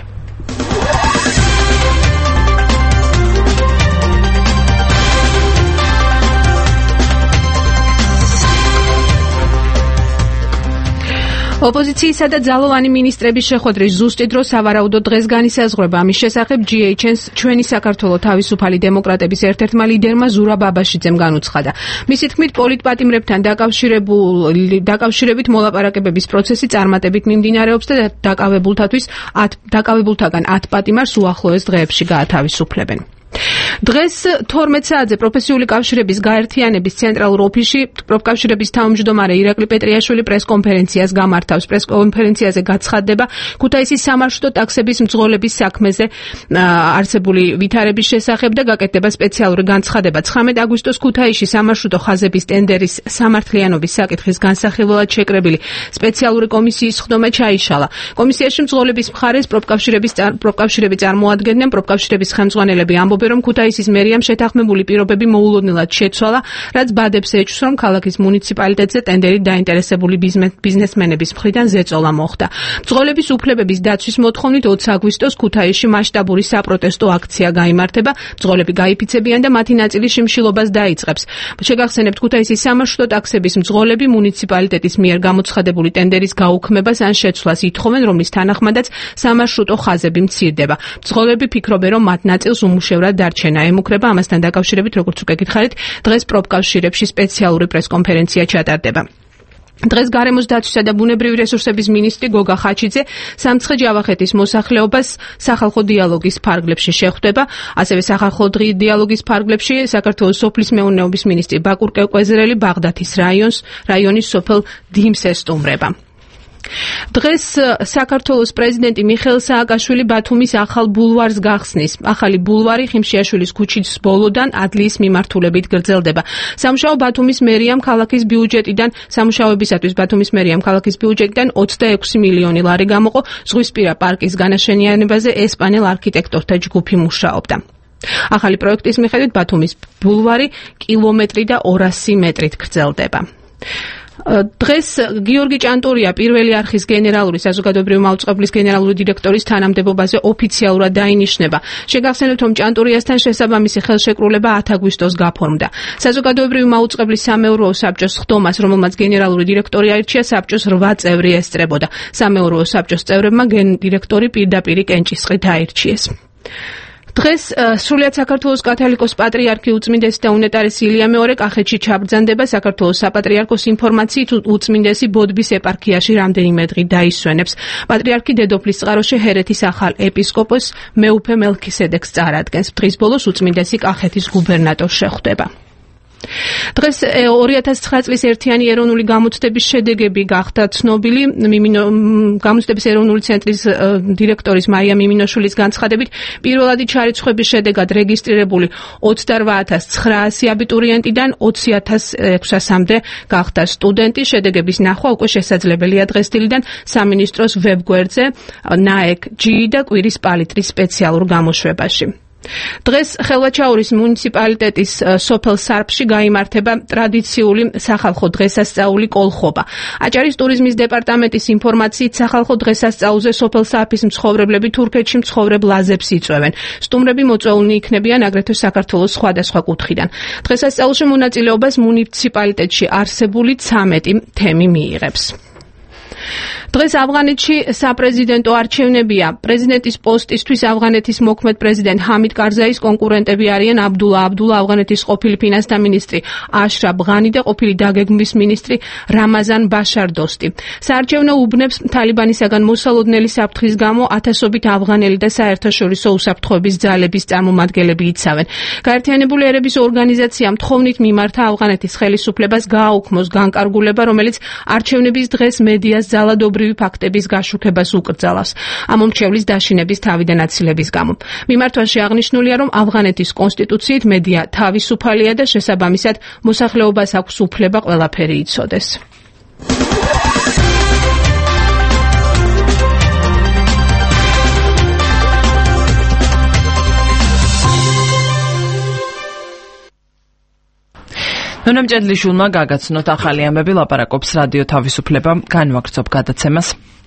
ოპოზიციისა და ძალოვანი მინისტრების შეხვედრის ზუსტი დრო სავარაუდოდ დღეს განისაზღვრება. ამის შესახებ GHN-ს ჩვენი საქართველო თავისუფალი დემოკრატების ერთ-ერთმა ლიდერმა ზურაბ აბაშიძემ განუცხადა. მისი თქმით, პოლიტპატიმრებთან დაკავშირებით მოლაპარაკებების პროცესი წარმატებით მიმდინარეობს და დაკავებულთაგან 10 პატიმარს უახლოეს დღეებში გაათავისუფლებენ. დღეს 12 საათზე პროფესიული კავშირების გაერთიანების ცენტრალურ ოფისში პროფკავშირების თავმჯდომარე ირაკლი პეტრიაშვილი პრესკონფერენციას გამართავს. პრესკონფერენციაზე გაცხადდება ქუთაისის სამარშრუტო ტაქსების მძღოლების საქმეზე არსებული ვითარების შესახებ და გაკეთდება სპეციალური განცხადება. 19 აგვისტოს ქუთაისში სამარშრუტო ხაზების ტენდერის სამართლიანობის საკითხის განსახილველად შეკრებილი სპეციალური კომისიის ხდომა ჩაიშალა. კომისიაში მძღოლების მხარეს პროფკავშირები წარმოადგენდნენ. პროფკავშირების ხელმძღვანელები ამბობენ, რომ ქუთაისის მერიამ შეთანხმებული პირობები მოულოდნელად შეცვალა, რაც ბადებს ეჭვს, რომ ქალაქის მუნიციპალიტეტზე ტენდერით დაინტერესებული ბიზნესმენების მხრიდან ზეწოლა მოხდა. მძღოლების უფლებების დაცვის მოთხოვნით 20 აგვისტოს ქუთაისში მასშტაბური საპროტესტო აქცია გაიმართება. მძღოლები გაიფიცებიან და მათი ნაწილი შიმშილობას დაიწყებს. შეგახსენებთ, ქუთაისის სამარშრუტო ტაქსების მძღოლები მუნიციპალიტეტის მიერ გამოცხადებული ტენდერის გაუქმებას ან შეცვლას ითხოვენ, რომლის თანახმადაც სამარშრუტო ხაზები მცირდება. მძღოლები ფიქრობენ, რომ მათ ნაწილს უმუშევრად დარჩენა ემუქრება. ამასთან დაკავშირებით, როგორც უკვე გითხარით, დღეს პროფკავშირებში სპეციალური პრესკონფერენცია ჩატარდება. დღეს გარემოს დაცვისა და ბუნებრივი რესურსების მინისტრი გოგა ხაჩიძე სამცხე-ჯავახეთის მოსახლეობას სახალხო დიალოგის ფარგლებში შეხვდება. ასევე სახალხო დიალოგის ფარგლებში საქართველოს სოფლის მეურნეობის მინისტრი ბაკურ კეკვეზრელი ბაღდათის რაიონის სოფელ დიმს ესტუმრება. დღეს საქართველოს პრეზიდენტი მიხეილ სააკაშვილი ბათუმის ახალ ბულვარს გახსნის. ახალი ბულვარი ხიმშიაშვილის ქუჩის ბოლოდან ადლიის მიმართულებით გრძელდება. სამუშაო ბათუმის მერიამ ქალაქის ბიუჯეტიდან სამუშაოებისათვის ბათუმის მერიამ ქალაქის ბიუჯეტიდან 26 მილიონი ლარი გამოყო. ზღვისპირა პარკის განაშენიანებაზე ესპანელ არქიტექტორთა ჯგუფი მუშაობდა. ახალი პროექტის მიხედვით ბათუმის ბულვარი კილომეტრი და 200 მეტრით გრძელდება. დღეს გიორგი ჭანტურია პირველი არხის გენერალური საზოგადოებრივი მაუწყებლის გენერალური დირექტორის თანამდებობაზე ოფიციალურად დაინიშნება. შეგახსენებთ, რომ ჭანტურიასთან შესაბამისი ხელშეკრულება 10 აგვისტოს გაფორმდა. საზოგადოებრივი მაუწყებლის სამეურვეო საბჭოს ხდომას, რომელმაც გენერალური დირექტორი აირჩია, საბჭოს 8 წევრი ესწრებოდა. სამეურვეო საბჭოს წევრებმა გენდირექტორი პირდაპირ კენჭისყრით აირჩიეს. დღეს სრულიად საქართველოს კათოლიკოს პატრიარქი უწმინდესი და უნეტარესი ილია მეორე კახეთში ჩაბრძანდება. საქართველოს საპატრიარქოს ინფორმაციით უწმინდესი ბოდბის ეპარქიაში რამდენიმე დღით დაისვენებს. პატრიარქი დედოფლის წყაროში ჰერეთის ახალ ეპისკოპოს მეუფე მელქისედეკს წარადგენს. დღის ბოლოს უწმინდესი კახეთის გუბერნატორს შეხვდება. დღეს 2009 წლის ერთიანი ეროვნული გამოცდების შედეგები გახდა ცნობილი. გამოცდების ეროვნული ცენტრის დირექტორის მაია მიმინოშვილის განცხადებით, პირველადი ჩარიცხვების შედეგად რეგისტრირებული 28900 აბიტურიენტიდან 20600-მდე გახდა სტუდენტი. შედეგების ნახვა უკვე შესაძლებელია დღესდილიდან სამინისტროს ვებგვერდზე, NAEC-G და კვირის პალიტრის სპეციალურ გამოშვებაში. დღეს ხელვაჩაურის მუნიციპალიტეტის სოფელ სარფში გაიმართება ტრადიციული სახალხო დღესასწაული კოლხობა. აჭარის ტურიზმის დეპარტამენტის ინფორმაციით, სახალხო დღესასწაულზე სოფელ სარფის მცხოვრებლები თურქეთში მცხოვრებ ლაზებს იწვევენ. სტუმრები მოწვეულნი იქნებიან აგრეთვე საქართველოს სხვადასხვა კუთხიდან. დღესასწაულში მონაწილეობას მუნიციპალიტეტში არსებული 13 თემი მიიღებს. დღეს ავღანეთში საპრეზიდენტო არჩევნებია. პრეზიდენტის პოსტისთვის ავღანეთის მოქმედ პრეზიდენტ ჰამიდ კარზაის კონკურენტები არიან აბდულა, ავღანეთის ყოფილი ფინანსთა მინისტრი აშრაფ ღანი და ყოფილი დაგეგმვის მინისტრი რამაზან ბაშარდოსტი. საარჩევნო უბნებს თალიბანისაგან მოსალოდნელი საფრთხის გამო ათასობით ავღანელი და საერთაშორისო უსაფრთხოების ძალების წარმომადგენლები იცავენ. გაერთიანებული ერების ორგანიზაციამ თხოვნით მიმართა ავღანეთის ხელისუფლებას გააუქმოს განკარგულება, რომელიც არჩევნების დღეს მედიას ძალადობრივი ფაქტების გაშუქებას უკრძალავს. ამომრჩევლის დაშინების თავიდან აცილების გამო. მიმართვაში აღნიშნულია, რომ ავღანეთის კონსტიტუციით მედია თავისუფალია და შესაბამისად მოსახლეობას აქვს უფლება ყველაფერი იცოდეს. ნონამ ჭედლიშვილმა გაგაცნოთ ახალი ამბები, ლაპარაკობს რადიო თავისუფლება, განვაგრძობ გადაცემას.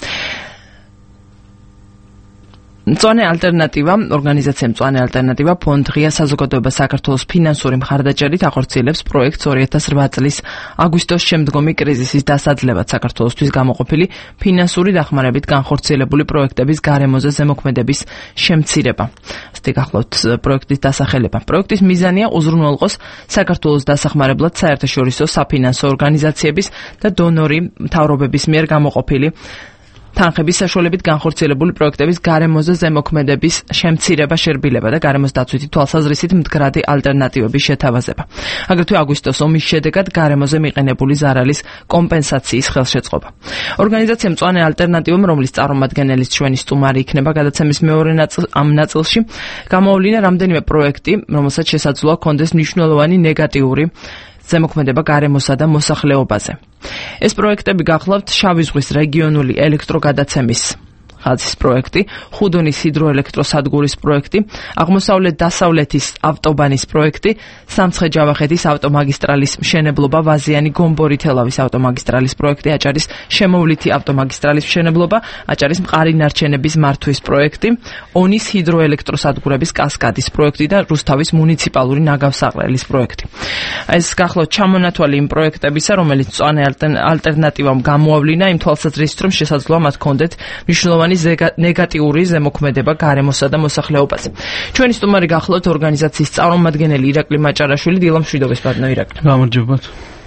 მწვანე ალტერნატივა, ორგანიზაცია მწვანე ალტერნატივა ფონდ ღია საზოგადოება საქართველოს ფინანსური მხარდაჭერით ახორციელებს პროექტს 2008 წლის აგვისტოს შემდგომი კრიზისის დასაძლევად საქართველოსთვის გამოყოფილი ფინანსური დახმარებით განხორციელებული პროექტების გარემოზე ზემოქმედების შემცირება. ასეთი გახლავთ პროექტის დასახელება. პროექტის მიზანია უზრუნველყოს საქართველოს დასახმარებლად საერთაშორისო საფინანსო ორგანიზაციების და დონორი მთავრობების მიერ გამოყოფილი თანხების საშუალებით განხორციელებული პროექტების გარემოზე ზემოქმედების შემცირება, შერბილება და გარემოს დაცვითი თვალსაზრისით მდგრადი ალტერნატივების შეთავაზება. აგრეთვე აგვისტოს ომის შედეგად გარემოზე მიყენებული ზარალის კომპენსაციის ხელშეწყობა. ორგანიზაცია მწვანე ალტერნატივამ, რომლის წარმომადგენელიც ჩვენი სტუმარი იქნება გადაცემის მეორე ნაწილში, გამოავლინა რამდენიმე პროექტი, რომელსაც შესაძლოა ჰქონდეს მნიშვნელოვანი ნეგატიური ზემოქმედება გარემოსა და მოსახლეობაზე. ეს პროექტები გახლავთ შავი ზღვის რეგიონული ელექტროგადაცემის ხაზის პროექტი, ხუდონის ჰიდროელექტროსადგურის პროექტი, აღმოსავლეთ-დასავლეთის ავტობანის პროექტი, სამცხე-ჯავახეთის ავტომაგისტრალის მშენებლობა, ვაზიანი გომბორი-თელავის ავტომაგისტრალის პროექტი, აჭარის შემოვლითი ავტომაგისტრალის მშენებლობა, აჭარის მყარი ნარჩენების მართვის პროექტი, ონის ჰიდროელექტროსადგურების კასკადის პროექტი და რუსთავის მუნიციპალური ნაგავსაყრელის პროექტი. ეს გახლავთ ჩამონათვალი იმ პროექტებისა, რომელიც მწვანე ალტერნატივამ გამოავლინა იმ თვალსაზრისით, რომ შესაძლოა მათ ჰქონდეთ მნიშვნელოვანი ადამიანის ნეგატიური ზემოქმედება გარემოსა და მოსახლეობაზე. ჩვენი სტუმარი გახლავთ ორგანიზაციის წარმომადგენელი ირაკლი მაჭარაშვილი. დილა მშვიდობის ბატონო ირაკლი. გამარჯობათ.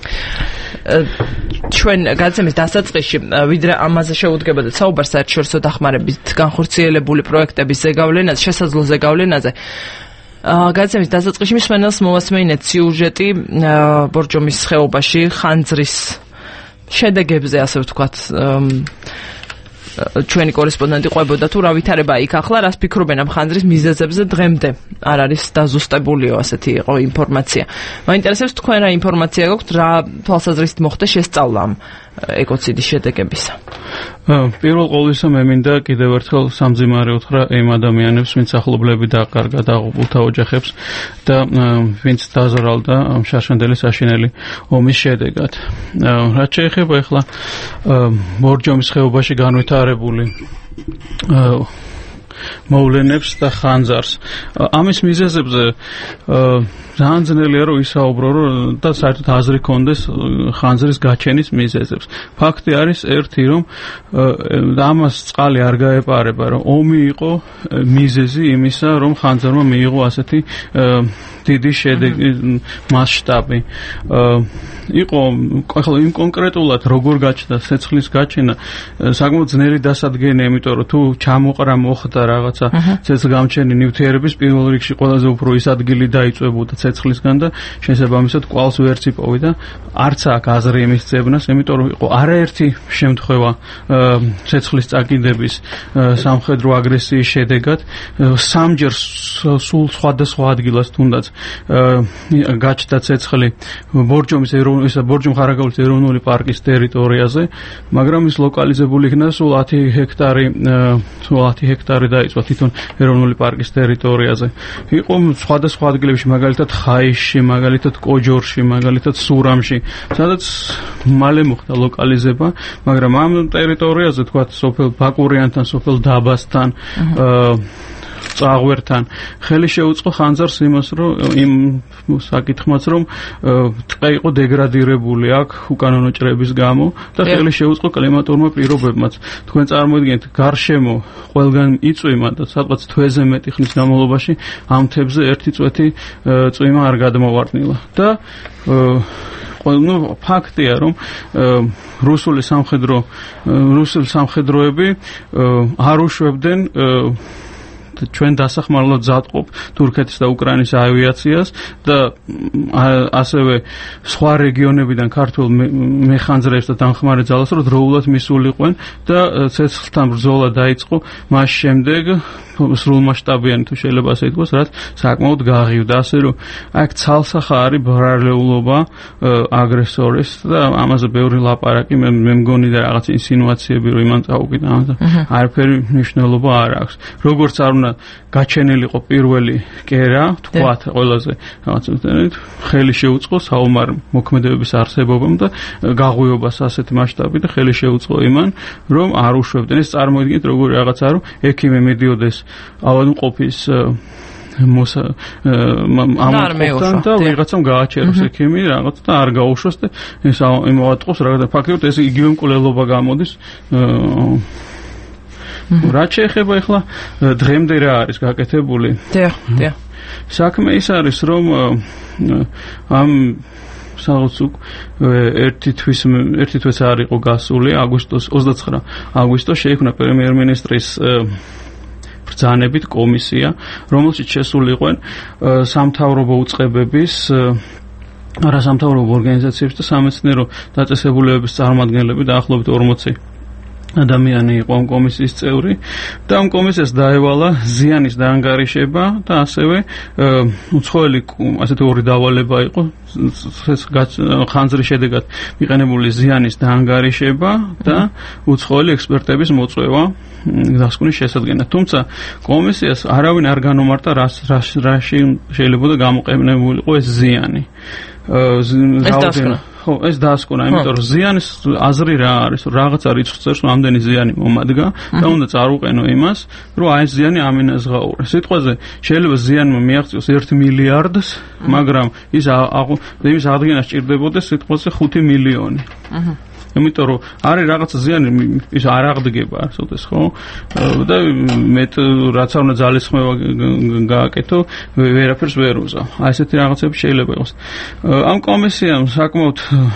ჩვენ გადაცემის დასაწყისში ვიდრე ამაზე შეუდგებოდათ საუბარ საერთაშორისო დახმარებით განხორციელებული პროექტების ზეგავლენაზე, შესაძლო ზეგავლენაზე. გადაცემის დასაწყისში მსმენელს მოვასმენინეთ სიუჟეტი ბორჯომის ხეობაში ხანძრის შედეგებზე, ასე ვთქვათ. ჩვენი კორესპონდენტი ყვებოდა თუ რა ვითარება იქ ახლა, რას ფიქრობენ ამ ხანძრის მიზეზებზე, დღემდე არ არის დაზუსტებულიო, ასეთი იყო ინფორმაცია. მაინტერესებს თქვენ რა ინფორმაცია გაქვთ, რა თვალსაზრისით მოხდა შესწავლა ამ ეკოციდის შედეგებისა. პირველ ყოვლისა მე მინდა კიდევ ერთხელ სამძიმარე უთხრა იმ ადამიანებს, ვინც ახლობლები დაკარგა დაღუპულთა ოჯახებს და ვინც დაზარალდა შარშანდელი საშინელი ომის შედეგად. რაც შეეხება ახლა ბორჯომის ხეობაში განვითარებული მოვლენებს და ხანძარს. ამის მიზეზებზე ძალიან ძნელია რომ ისაუბრო და საერთოდ აზრი კონდეს ხანძრის გაჩენის მიზეზებს. ფაქტი არის ერთი, რომ ამას წყალი არ გაეპარება, რომ ომი იყო მიზეზი იმისა, რომ ხანძარმა მიიღო ასეთი დიდი შედეგი მასშტაბი. იყო ახლა იმ კონკრეტულად როგორ გაჩნდა ცეცხლის გაჩენა საკმაოდ ძნელი დასადგენია, იმიტომ რომ თუ ჩამოყრა მოხდა რაღაცა ცეცხლგამჩენი ნივთიერების, პირველ რიგში ყველაზე უფრო ის ადგილი დაიწვებოდა ცეცხლისგან და შესაბამისად კვალს ვერც იპოვი და არც აქ აზრი იმის ძებნას, იმიტომ რომ იყო არაერთი შემთხვევა ცეცხლის წაკიდების სამხედრო აგრესიის შედეგად, სამჯერ სულ სხვადასხვა ადგილას თუნდაც გაჩნდა ცეცხლი ბორჯომის ხარაგაულის ეროვნული პარკის ტერიტორიაზე, მაგრამ ის ლოკალიზებული იქნა სულ 10 ჰექტარი დაიწვა თვითონ ეროვნული პარკის ტერიტორიაზე. იყო სხვადასხვა ადგილებში, მაგალითად ხაისში, მაგალითად კოჯორში, მაგალითად სურამში, სადაც მალე მოხდა ლოკალიზება, მაგრამ ამ ტერიტორიაზე, თქვათ, სოფელ ბაკურიანთან, სოფელ დაბასთან, წაღვერთან ხელი შეუწყო ხანძარს იმას, რომ იმ საკითხმაც, რომ ტყე იყო დეგრადირებული აქ უკანონო ჭრების გამო და ხელი შეუწყო კლიმატურმა პირობებმაც. თქვენ წარმოიდგინეთ, გარშემო ყველგან იწვიმა და სადღაც თვეზე მეტი ხნის განმავლობაში ამ მთებზე ერთი წვეთი წვიმა არ გადმოვარდნილა და ფაქტია, რომ რუსული სამხედროები არ უშვებდნენ ჩვენ დასახმარებლად ზადყოფ თურქეთის და უკრაინის ავიაციას და ასევე სხვა რეგიონებიდან ქართულ მეხანძრეებს და დამხმარე ძალას რომ დროულად მისულიყვენ და ცეცხლთან ბრძოლა დაიწყო მას შემდეგ სრულმასშტაბიანი თუ შეიძლება ასე ითქვას, რაც საკმაოდ გაღივდა, ასე რომ აქ ცალსახარი ბრალეულობა აგრესორის და ამაზე ბევრი ლაპარაკი მე მგონი და რაღაც ინსინუაციები რომ იმან წაუკიდა, არაფერი მნიშვნელობა არ აქვს. როგორც არ უნდა გაჩენილიყო პირველი კერა, თქვათ, ყველაზე რაღაც ხელი შეუწყო საომარ მოქმედებების არსებობამ და გაღვიობას ასეთი მასშტაბი და ხელი შეუწყო იმან, რომ არ უშვებდნენ. ეს წარმოიდგინეთ როგორი რაღაცა, რომ ექიმი მიდიოდეს ავადმყოფის ამოწყობთან და ვიღაცამ გააჩეროს ექიმი რაღაც და არ გაუშვოს და ეს იმ ავადმყოფს რაღაც ფაქტობრივად ეს იგივე მკვლელობა გამოდის. რაც შეეხება ახლა დღემდე რა არის გაკეთებული? საქმე ის არის, რომ ამ სადღაც ერთი თვის არ იყო გასული, 29 აგვისტოს შეიქმნა პრემიერ-მინისტრის ბრძანებით კომისია, რომელშიც შესულიყვნენ სამთავრობო უწყებების, არასამთავრობო ორგანიზაციების და სამეცნიერო დაწესებულებების წარმომადგენლები დაახლოებით 40 ადამიანი იყო ამ კომისიის წევრი და ამ კომისიას დაევალა ზიანის დაანგარიშება და ასევე უცხოელი ასეთი ორი დავალება იყო ხანძრის შედეგად მიყენებული ზიანის დაანგარიშება და უცხოელი ექსპერტების მოწვევა დასკვნის შესადგენად. თუმცა კომისიას არავინ არ განომარტა რაში შეიძლება გამოყენებულიყო ეს ზიანი. ეს დასკვნა, იმიტომ რომ ზიანის აზრი რა არის, რომ რაღაცა რიცხვს წერს, რომ ამდენი ზიანი მომადგა და უნდა წარუყენო იმას, რომ აი ეს ზიანი ამინაზღაურა. სიტყვაზე შეიძლება ზიანმა მიაღწიოს 1 მილიარდს, მაგრამ იმის აღდგენა სჭირდებოდა სიტყვაზე 5 მილიონი. იმიტომ რომ არის რაღაცა ზიანი ის არ აღდგება არასოდეს ხო და მე რაც არ უნდა ძალისხმევა გააკეთო ვერაფერს ვერ უზავ აი ესეთი რაღაცები შეიძლება იყოს ამ კომისიამ საკმაოდ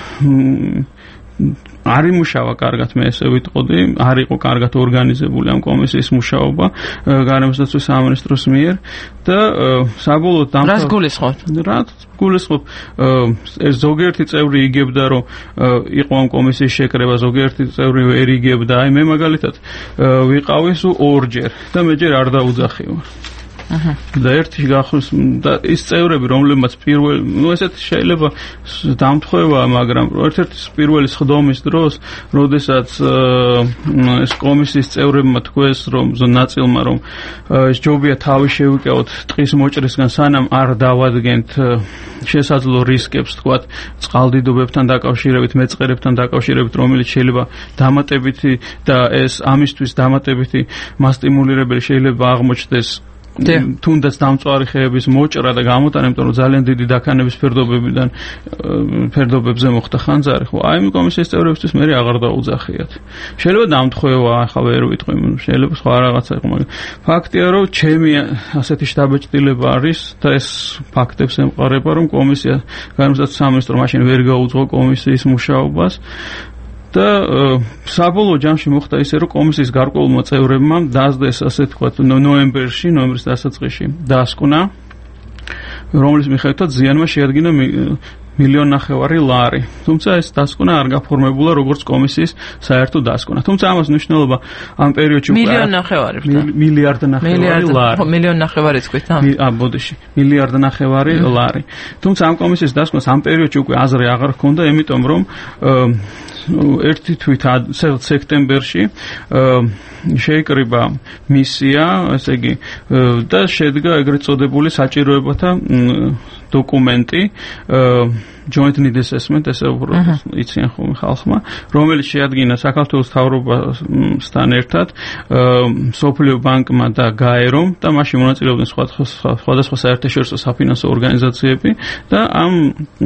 არ იმუშავა კარგად მე ესე ვიტყოდი არ იყო კარგად ორგანიზებული ამ კომისიის მუშაობა გარემოსდაცვის სამინისტროს მიერ და საბოლოოდ რას გულისხმობ ეს ზოგიერთი წევრი იგებდა რომ იყო ამ კომისიის შეკრება ზოგიერთი წევრი ვერ იგებდა აი მე მაგალითად ვიყავი სულ ორჯერ და მე ჯერ არ დაუძახივარ და ერთი გახსოვს და ის წევრები რომლებმაც პირველ ესეთ შეიძლება დამთხოვა მაგრამ ერთ-ერთი პირველი სხდომის დროს როდესაც ეს კომისიის წევრებმა თქვეს რომ ნაწილმა რომ ეს ჯობია თავი შევიკავოთ ტყის მოჭრისგან სანამ არ დავადგენთ შესაძლო რისკებს თქვათ წყალდიდობებთან დაკავშირებით მეწყერებთან დაკავშირებით რომელიც შეიძლება დამატებითი და ეს ამისთვის დამატებითი მასტიმულირებელი შეიძლება აღმოჩნდეს თუნდაც დამწვარი ხეების მოჭრა და გამოტანა, იმიტომ რომ ძალიან დიდი დაქანების ფერდობებზე მოხდა ხანძარი, ხო, აი ამ კომისიის წევრებისთვის მე აღარ დაუძახიათ. შეიძლება დამთხოვა, ახლა ვერ ვიტყვი, შეიძლება სხვა რაღაცა იყო, მაგრამ ფაქტია, რომ ჩემი ასეთი შტაბ-ჭრილება არის და ეს ფაქტებს ემყარება, რომ კომისია განსაკუთრებით სამინისტრო მაშინ ვერ გაუძღო კომისიის მუშაობას. და საბოლოო ჯამში მოხდა ისე, რომ კომისიის გარკვეულმა წევრებმა დაასდეს ასე თქვათ ნოემბრის დასაწყისში დასკვნა, რომლის მიხედვითაც ზიანმა შეადგინა 1.5 მილიონი ლარი. თუმცა ეს დასკვნა არ გაფორმებულა როგორც კომისიის საერთო დასკვნა. თუმცა ამას მნიშვნელობა ამ პერიოდში უკვე 1.5 მილიარდ ლარი. 1.5 მილიონი თქვით, ბოდიში 1.5 მილიონი ლარი. თუმცა ამ კომისიის დასკვნას ამ პერიოდში უკვე აზრი აღარ ჰქონდა, იმიტომ რომ ერთი თვით სექტემბერში შეიკრიბა მისია, ესე იგი, და შედგა ეგრეთ წოდებული საჭიროებათა დოკუმენტი joint need assessment ესე იციან ხოლმე ხალხმა, რომელიც შეადგინა საქართველოს მთავრობასთან ერთად სოფლიო ბანკმა და გაერომ და მაშინ მონაწილეობდნენ სხვადასხვა საერთაშორისო საფინანსო ორგანიზაციები და ამ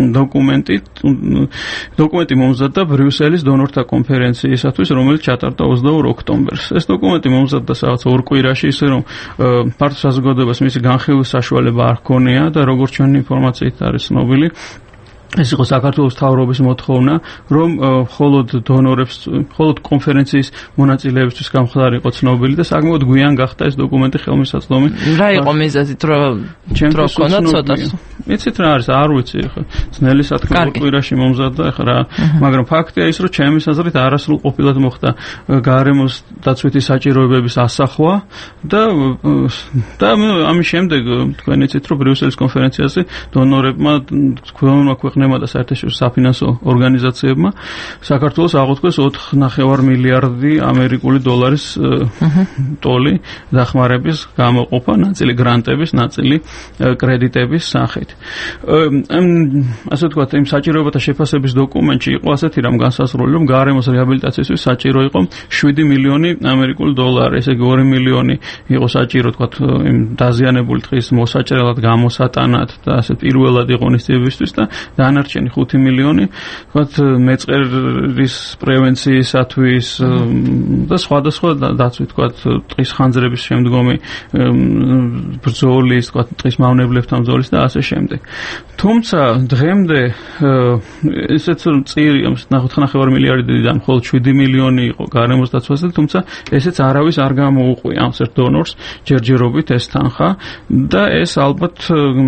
დოკუმენტი მომზადდა ბრიუსელის დონორთა კონფერენციისათვის, რომელიც ჩატარდა 22 ოქტომბერს. ეს დოკუმენტი მომზადდა რაღაც ორ კვირაში, ისე რომ ფართო საზოგადოებას მისი განხილვის საშუალება არ ჰქონია და როგორც ჩვენი ინფორმაციით არის ცნობილი, ეს იყო საქართველოს მთავრობის მოთხოვნა, რომ მხოლოდ დონორებს, მხოლოდ კონფერენციის მონაწილეებისთვის გამხდარი იყო ცნობილი და საკმაოდ გვიან გახდა ეს დოკუმენტი ხელმისაწვდომი. რა იყო მიზეზი, რომ ქონდა ცოტას? იცით რა არის, არ ვიცი ხო. ძნელი სათქმე კვირაში მომზადდა ხო რა, მაგრამ ფაქტია ის, რომ ჩემი აზრით არასრულყოფილად მოხდა გარემოს დაცვითი საჭიროებების ასახვა და ამის შემდეგ თქვენ იცით, რომ ბრიუსელის კონფერენციაზე დონორებმა ქვეყნებმა და საერთაშორისო საფინანსო ორგანიზაციებმა საქართველოს აღუთქვეს 4.5 მილიარდი ამერიკული დოლარის ტოლი დახმარების გამოყოფა, ნაწილი გრანტების, ნაწილი კრედიტების სახით. ასე ვთქვათ, იმ საჭიროებათა შეფასების დოკუმენტში იყო ასეთი რამ განსაზღვრული, რომ გარემოს რეაბილიტაციისთვის საჭირო იყო 7 მილიონი ამერიკული დოლარი, ესე იგი 2 მილიონი იყო საჭირო, ვთქვათ, იმ დაზიანებული ტყის მოსაჭრელად, გამოსატანად და ასე პირველად ღონისძიებისთვის და დანარჩენი 5 მილიონი, ვთქვათ, მეწყერის პრევენციისათვის და სხვადასხვა დაცვით, ვთქვათ, ტყის ხანძრების შემდგომი ბრძოლის, ვთქვათ, ტყის მავნებლებთან ბრძოლის და ასე შემდეგ. თუმცა დღემდე ესეც წირი 4.5 მილიარდიდან მხოლოდ 7 მილიონი იყო გარემოს დაცვაზე, თუმცა ესეც არავის არ გამოუყვია ამ ერთ დონორს ჯერჯერობით ეს თანხა და ეს ალბათ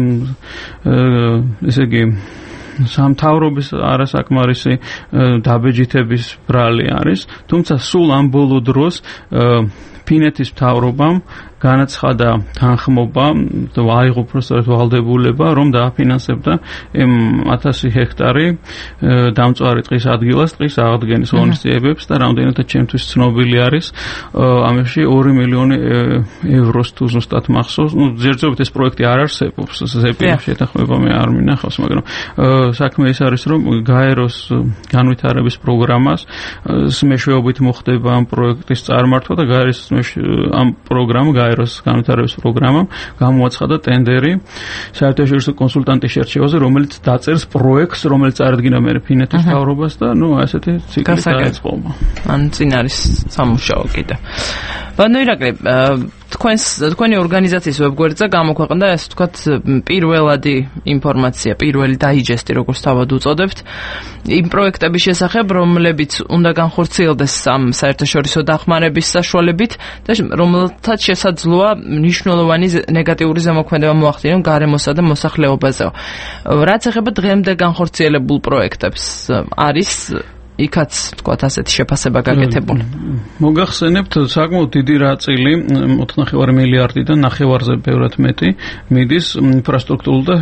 ესე იგი სამთავრობის არასაკმარისი დაბეჯითების ბრალი არის, თუმცა სულ ამ ბოლო დროს ფინეთის მთავრობამ განაცხადა თანხმობა და აიღო პროსტატ ვალდებულება, რომ დააფინანსებდა 1000 ჰექტარი დამწვარი ტყის ადგილას ტყის აღდგენის ღონისძიებებს და რამდენადაც ჩემთვის ცნობილი არის, ამაში 2 მილიონი ევროს თუ ზუსტად მახსოვს. ზერძობით ეს პროექტი არ არსებობს, ზეპირ შეთანხმება მე არ მინახავს, მაგრამ საქმე ის არის, რომ გაეროს განვითარების პროგრამას მეშვეობით მოხდება ამ პროექტის წარმართვა და გაეროს ამ პროგრამა გაეროს განვითარების პროგრამამ გამოაცხადა ტენდერი საერთაშორისო კონსულტანტის შერჩევაზე, რომელიც დაწერს პროექტს, რომელიც წარადგინა მე ფინეთის მთავრობას და ასეთი ციკლი დაიწყო. ან წინ არის სამუშაო კიდე. ბატონო ირაკლი, თქვენი ორგანიზაციის ვებგვერდზე გამოქვეყნდა ასე ვთქვათ პირველადი ინფორმაცია, პირველი დაიჯესტი, როგორც თავად უწოდებთ, იმ პროექტების შესახებ, რომლებიც უნდა განხორციელდეს ამ საერთაშორისო დახმარების საშუალებით და რომელთაც შესაძლოა მნიშვნელოვანი ნეგატიური ზემოქმედება მოახდინონ გარემოსა და მოსახლეობაზე. რაც ეხება დღემდე განხორციელებულ პროექტებს, არის იქაც თქვათ ასეთი შეფასება გაკეთებული. მოგახსენებთ საკმაოდ დიდი რაწილი 4.5 მილიარდიდან 9-ზე ბევრად მეტი მიდის ინფრასტრუქტურულ და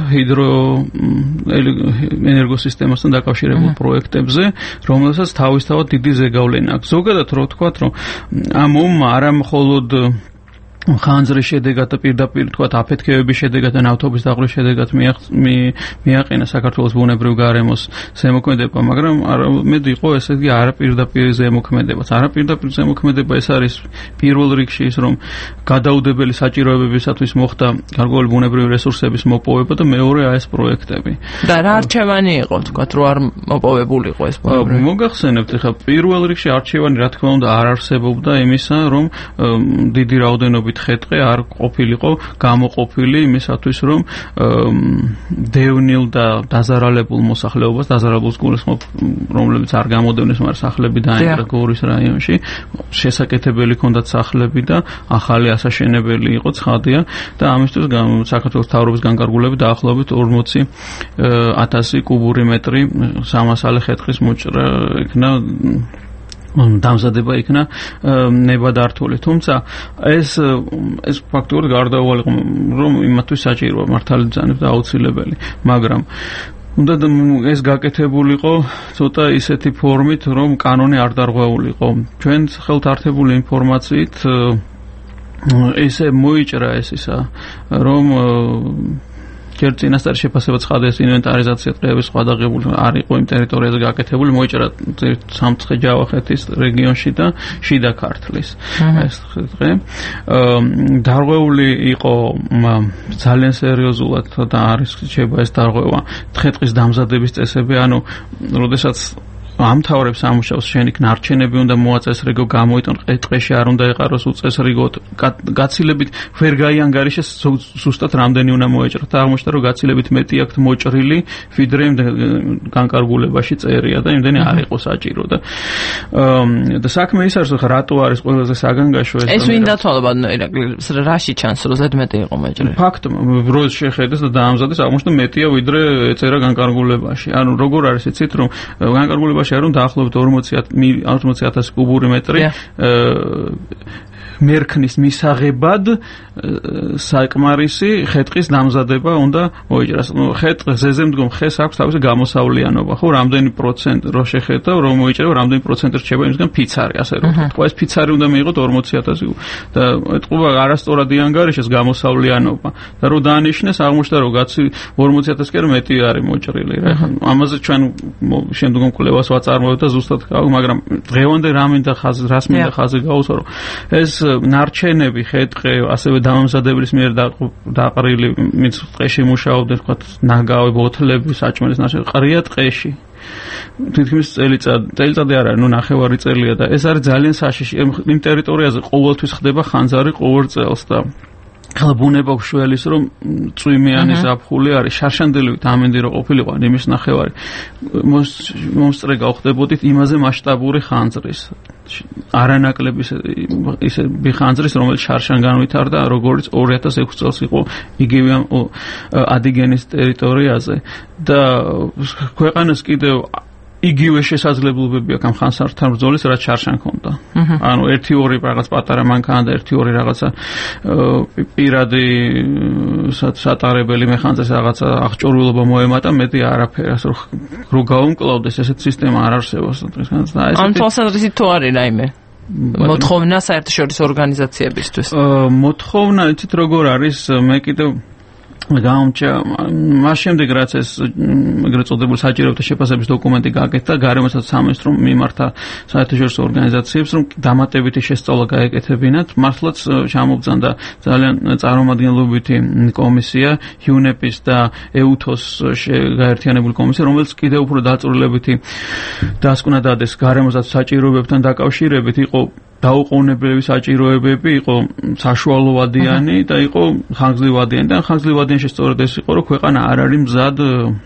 ჰიდროენერგოსისტემასთან დაკავშირებულ პროექტებზე, რომელსაც თავისთავად დიდი ზეგავლენა აქვს. ზოგადად რო ვთქვათ, რომ ამ ომმა არა მხოლოდ ხანძრის შედეგად და პირდაპირ თქვათ აფეთქებების შედეგად და ნავთობის დაღვრილის შედეგად მიაყენა საქართველოს ბუნებრივ გარემოს ზემოქმედება, მაგრამ არამედ იყო ესე იგი არაპირდაპირ ზემოქმედებაც. არაპირდაპირ ზემოქმედება ეს არის პირველ რიგში ის, რომ გადაუდებელი საჭიროებებისათვის მოხდა გარკვეული ბუნებრივი რესურსების მოპოვება და მეორე ეს პროექტები. და რა არჩევანი იყო, თქვათ, რომ არ მოპოვებულიყო ეს პროექტები? მოგახსენებთ, ხა პირველ რიგში არჩევანი რა თქმა უნდა არ არსებობდა იმისა, რომ დიდი რაოდენობით ხეთყე არ ყოფილიყო გამოყოფილი იმისათვის, რომ დევნილ და დაზარალებულ მოსახლეობას, დაზარალებულს გულისხმობ, რომლებიც არ გამოდევნეს, მაგრამ სახლები დაინგრა გორის რაიონში, შესაკეთებელი ჰქონდათ სახლები და ახალი ასაშენებელი იყო, ცხადია და ამისთვის საქართველოს მთავრობის განკარგულებით დაახლოებით 40,000 კუბური მეტრი სამასალე ხეთყის მოჭრა იქნა დამზადება იქნა ნებადართული. თუმცა ეს ფაქტობრივად გარდაუვალი იყო, რომ იმათთვის საჭიროა მართალი ბრძანება და აუცილებელი, მაგრამ უნდა ეს გაკეთებულიყო ცოტა ისეთი ფორმით, რომ კანონი არ დარღვეულიყო. ჩვენ ხელთ არსებული ინფორმაციით ესე მოიჭრა ეს ისა, რომ ჯერ წინასწარ შეფასება ცხადეს ინვენტარიზაცია დღეების სხვა დაღებული არ იყო იმ ტერიტორიაზე გაკეთებული, მოიჭრა სამცხე ჯავახეთის რეგიონში და შიდა ქართლის ეს დღე. დარღვეული იყო ძალიან სერიოზულად და არის შეიძლება ეს დარღვევა ხეთყის დამზადების წესები, ანუ როდესაც ამთავრებს ამუშავს შენ იქ ნარჩენები უნდა მოაწესრიგო, გამოიტან ტყეში არ უნდა ეყაროს უწესრიგოდ, გაცილებით ვერ გაიანგარიშეს ზუსტად რამდენი უნდა მოეჭრათ და აღმოჩნდა რომ გაცილებით მეტი აქვთ მოჭრილი, ვიდრე განკარგულებაში წერია და იმდენი არ იყო საჭირო და საქმე ის არის, რომ რატო არის ყველაზე საგანგაშო ეს ვინ დათვალა ბატონო ირაკლი, რაში ჩანს რომ ზედმეტი იყო მოჭრილი? ფაქტ დროს შეხედეს და დაამზადეს, აღმოჩნდა მეტია ვიდრე ეწერა განკარგულებაში. ანუ როგორ არის იცით რომ განკარგულებაში რომ დაახლოებით 40,000 კუბური მეტრი მერქნის მისაღებად საკმარისი ხეთყის დამზადება უნდა მოიჭრას. ხეზე მდგომ ხეს აქვს თავისი გამოსავლიანობა, ხო, რამდენი პროცენტ რო შეხედა, რომ მოიჭრება, რამდენი პროცენტი რჩება იმისგან ფიცარი, ასე რომ თქვა, ეს ფიცარი უნდა მიიღოთ 40,000 და ეთყობა არასწორად იანგარიშეს გამოსავლიანობა და რო დაანიშნეს, აღმოჩნდა რომ 40,000 კერ მეტი არის მოჭრილი. ამაზე ჩვენ შემდგომ კვლევას ვაწარმოებთ და ზუსტად გავიგე, მაგრამ დღევანდელ რას მინდა ხაზი გაუსვა, რომ ეს ნარჩენები ხეთყე ასევე დამამზადებლის მიერ დაყრილი მის ტყეში მუშაობდნენ, თქვა ნაგავი ბოთლები, საჭმელის ნაშთები ყრია ტყეში. თითქმის წელიწადი არ არის, ნახევარი წელია და ეს არის ძალიან საშიში. იმ ტერიტორიაზე ყოველთვის ხდება ხანძარი ყოველ წელს და ხლა ბუნება უშველის რომ წვიმიანი ზაფხული არის, შარშანდელივით ამინდი რო ყოფილიყო იმის ნახევარი. მომსწრე გავხდებოდით იმაზე მასშტაბური ხანძრის. არანაკლები ისე ხანძრის, რომელიც შარშან განვითარდა, როგორც 2006 წელს იყო იგივე ადიგენის ტერიტორიაზე და ქვეყანას კიდევ იგივე შესაძლებლობები აქვს ამ ხანსართან ბრძოლის, რაც შარშან ჰქონდა. ანუ 1-2 რაღაც პატარა მანქანა და 1-2 რაღაცა პირადი სატარებელი მეხანძრის რაღაცა აღჭურვილობა მოემატა, მეტი არაფერი, ასე რომ გაუმკლავდეს ესეთ სისტემა არ არსებობს. ამ თვალსაზრისით თუ არის რაიმე მოთხოვნა საერთაშორისო ორგანიზაციებისთვის? მოთხოვნა იცით როგორ არის, მე კიდევ გამჭა მას შემდეგ რაც ეს ეგრეთ წოდებული საჭიროებათა შეფასების დოკუმენტი გაკეთდა გარემოსაც სამინისტრომ მიმართა საერთაშორისო ორგანიზაციებს რომ დამატებითი შესწავლა გაეკეთებინათ მართლაც ჩამობძანდა ძალიან წარმომადგენლობითი კომისია UNEP-ის და EUTHOS გაერთიანებული კომისია რომელიც კიდევ უფრო დაწვრილებითი დასკვნა დადეს გარემოსაც საჭიროებებთან დაკავშირებით იყო დაუყოვნებლივი საჭიროებები იყო საშუალოვადიანი და იყო ხანგრძლივადიანი და ხანგრძლივადიანში სწორედ ეს იყო რომ ქვეყანა არ არის მზად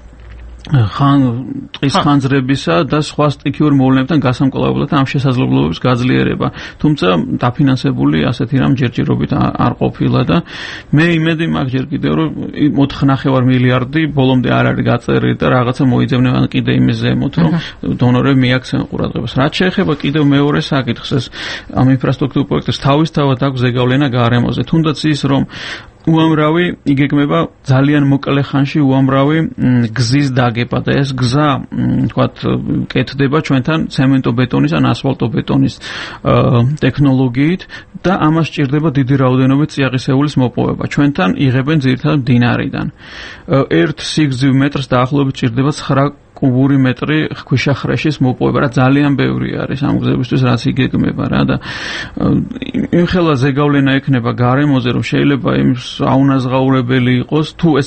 ტყის ხანძრებისა და სხვა სტიქიურ მოვლენებთან გასამკვლელებლად ამ შესაძლებლობების გაძლიერება. თუმცა დაფინანსებული ასეთი რამ ჯერჯერობით არ ყოფილა და მე იმედი მაქვს ჯერ კიდევ რომ 4.5 მილიარდი ბოლომდე არ არის გაწერილი და რაღაცა მოიძებნება ან კიდე იმის ზემოთ რომ დონორები მიაქცენ ყურადღებას. რაც შეეხება კიდევ მეორე საკითხს ეს ამ ინფრასტრუქტურულ პროექტებს თავისთავად აქვს ზეგავლენა გარემოზე. თუნდაც ის რომ უამრავი იგეგმება ძალიან მოკლე ხანში უამრავი გზის დაგება და ეს გზა თქვათ კეთდება ჩვენთან ცემენტო-ბეტონის ან ასფალტო-ბეტონის ტექნოლოგიით და ამას სჭირდება დიდი რაოდენობით წიაღისეულის მოპოვება. ჩვენთან იღებენ ძირითადად მდინარიდან. ერთ სიგრძივ მეტრს დაახლოებით სჭირდება 9 კუბური მეტრი ქვიშახრეშის მოპოვება, რა ძალიან ბევრი არის ამ გზებისთვის, რაც იგეგმება რა და იმხელა ზეგავლენა ექნება გარემოზე, რომ შეიძლება იმის აუნაზღაურებელი იყოს,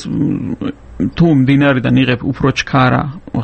თუ მდინარიდან იღებ უფრო ჩქარა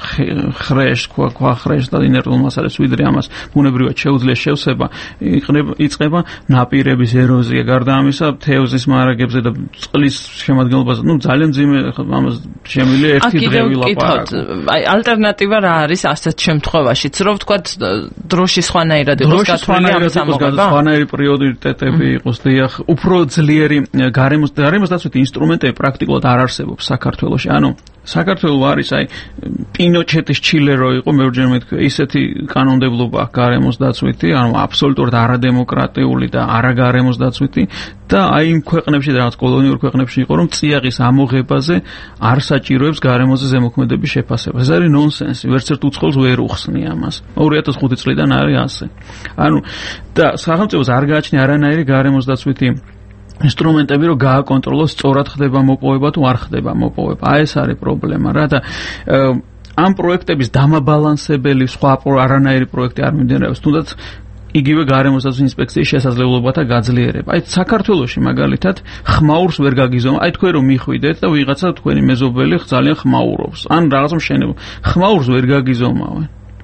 ხრეშს, ქვახრეშს და ინერტულ მასალას ვიდრე ამას ბუნებრივად შეუძლია შევსება, იწყება ნაპირების ეროზია, გარდა ამისა თევზის მარაგებზე და წყლის შემადგენლობაზე, ძალიან ძიმე ამას შემიძლია ერთი დღე ვილაპარაკო. აი ალტერნატივა რა არის ასეთ შემთხვევაშიც, რომ ვთქვათ დროში სხვანაირად იყოს გათვლილი ამის ამოღება? სხვანაირი პრიორიტეტები იყოს, დიახ, უფრო ძლიერი გარემოს დაცვითი ინსტრუმენტები პრაქტიკულად არ არსებობს საქართველოში. ანუ საქართველოს არის აი პინოჩეტის ჩილე რო იყო მეორჯერ მეთქვი ისეთი კანონმდებლობა გარემოს დაცვითი ანუ აბსოლუტურად არადემოკრატიული და არაგარემოს დაცვითი და აი იმ ქვეყნებში და რაღაც კოლონიურ ქვეყნებში იყო რომ წიაღის ამოღებაზე არ საჭიროებს გარემოზე ზემოქმედების შეფასება. ეს არის ნონსენსი, ვერცერთ უცხოელს ვერ უხსნი ამას. 2005 წლიდან არის ასე. ანუ და სახელმწიფოს არ გააჩნია არანაირი გარემოს დაცვითი ინსტრუმენტები რომ გააკონტროლოს სწორად ხდება მოპოვება თუ არ ხდება მოპოვება. აი ეს არის პრობლემა რა და ამ პროექტების დამაბალანსებელი სხვა არანაირი პროექტი არ მიმდინარეობს. თუნდაც იგივე გარემოს დაცვის ინსპექციის შესაძლებლობათა გაძლიერება. აი საქართველოში მაგალითად ხმაურს ვერ გაგიზომ. აი თქვენ რომ მიხვიდეთ და ვიღაცა თქვენი მეზობელი ძალიან ხმაურობს. ან რაღაცა მშენებლობა. ხმაურს ვერ გაგიზომავენ.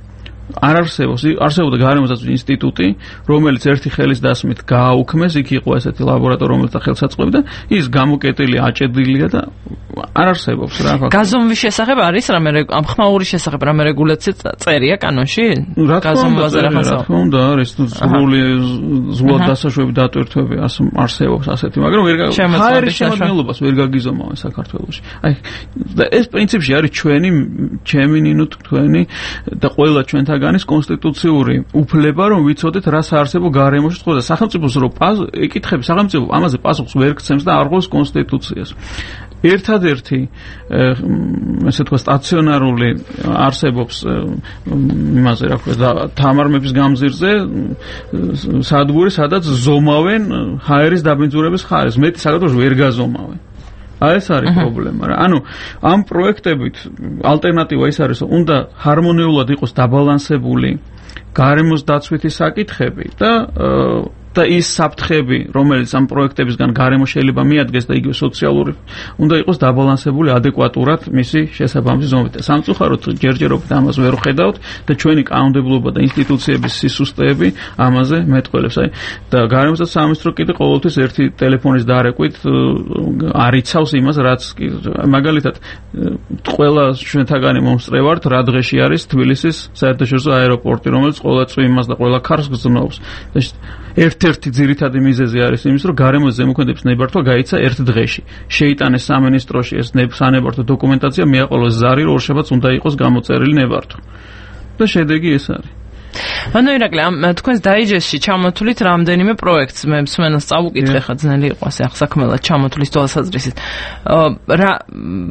არ არსებობდა გარემოს დაცვის ინსტიტუტი, რომელიც ერთი ხელის დასმით გააუქმეს, იქ იყო ესეთი ლაბორატორია, რომელიც ხელსაწყოებდა, ის გამოკეტილი აჭედილია და არ არსებობს რა ფაქტია. გაზომვის შესახებ არის რამე ამ ხმაურის შესახებ რამე რეგულაცია წერია კანონში? გაზომვაზე რაღაცა. რა თქმა უნდა, არის ზულად დასაშვები დატვირთვები არსებობს ასეთი, მაგრამ ჰაერის შემადგენლობას ვერ გაგიზომავენ საქართველოში. აი ეს პრინციპში არის ჩემი ნინო თქვენი და ყველა ჩვენთან განის კონსტიტუციური უფლება რომ ვიცოდეთ რა საარსებო გარემოში ცხოვრება. სახელმწიფოს რომ ეკითხები სახელმწიფო ამაზე პასუხს ვერ გცემს და არ ღვევს კონსტიტუციას. ერთადერთი ესე თქვა სტაციონარული არსებობს იმაზე რა ქვია თამარ მეფის გამზირზე სადგური სადაც ზომავენ ჰაერის დაბინძურების ხარეს. მეტი საქართველოში ვერ გაზომავენ. აი ეს არის პრობლემა რა. ანუ ამ პროექტებით ალტერნატივა ის არის რომ უნდა ჰარმონიულად იყოს დაბალანსებული გარემოს დაცვითი საკითხები და ის საფრთხები, რომელიც ამ პროექტებისგან გარემო შეიძლება მიადგეს და იგივე სოციალური, უნდა იყოს დაბალანსებული ადეკვატურად მისი შესაბამისი ზომით. სამწუხაროდ ჯერჯერობით ამას ვერ ხედავთ და ჩვენი კანონმდებლობა და ინსტიტუციების სისუსტეები ამაზე მეტყველებს. აი და გარემოს სამინისტრო კიდე ყოველთვის ერთი ტელეფონის დარეკვით არიცავს იმას, რაც მაგალითად ყველა ჩვენთაგანი მომსწრევართ რა დღეში არის თბილისის საერთაშორისო აეროპორტი, რომელიც ყველა წვიმას და ყველა ქარს გზნობს. ერთ-ერთი ძირითადი მიზეზი არის იმის, რომ გარემოს ზემოქმედების ნებართვა გაიცა ერთ დღეში. შეიტანეს სამინისტროში ეს სანებართვო დოკუმენტაცია, მიაყოლოს ზარი, რომ ორშაბათს უნდა იყოს გამოწერილი ნებართვა. და შედეგი ეს არის. ანუ ირაკლი, თქვენს დაიჯესში ჩამოთვლით რამდენიმე პროექტს, მე მსმენელს წავუკითხე ხა ძნელი იყო ასე ახსაქმელად ჩამოთვლის თვალსაზრისით. რა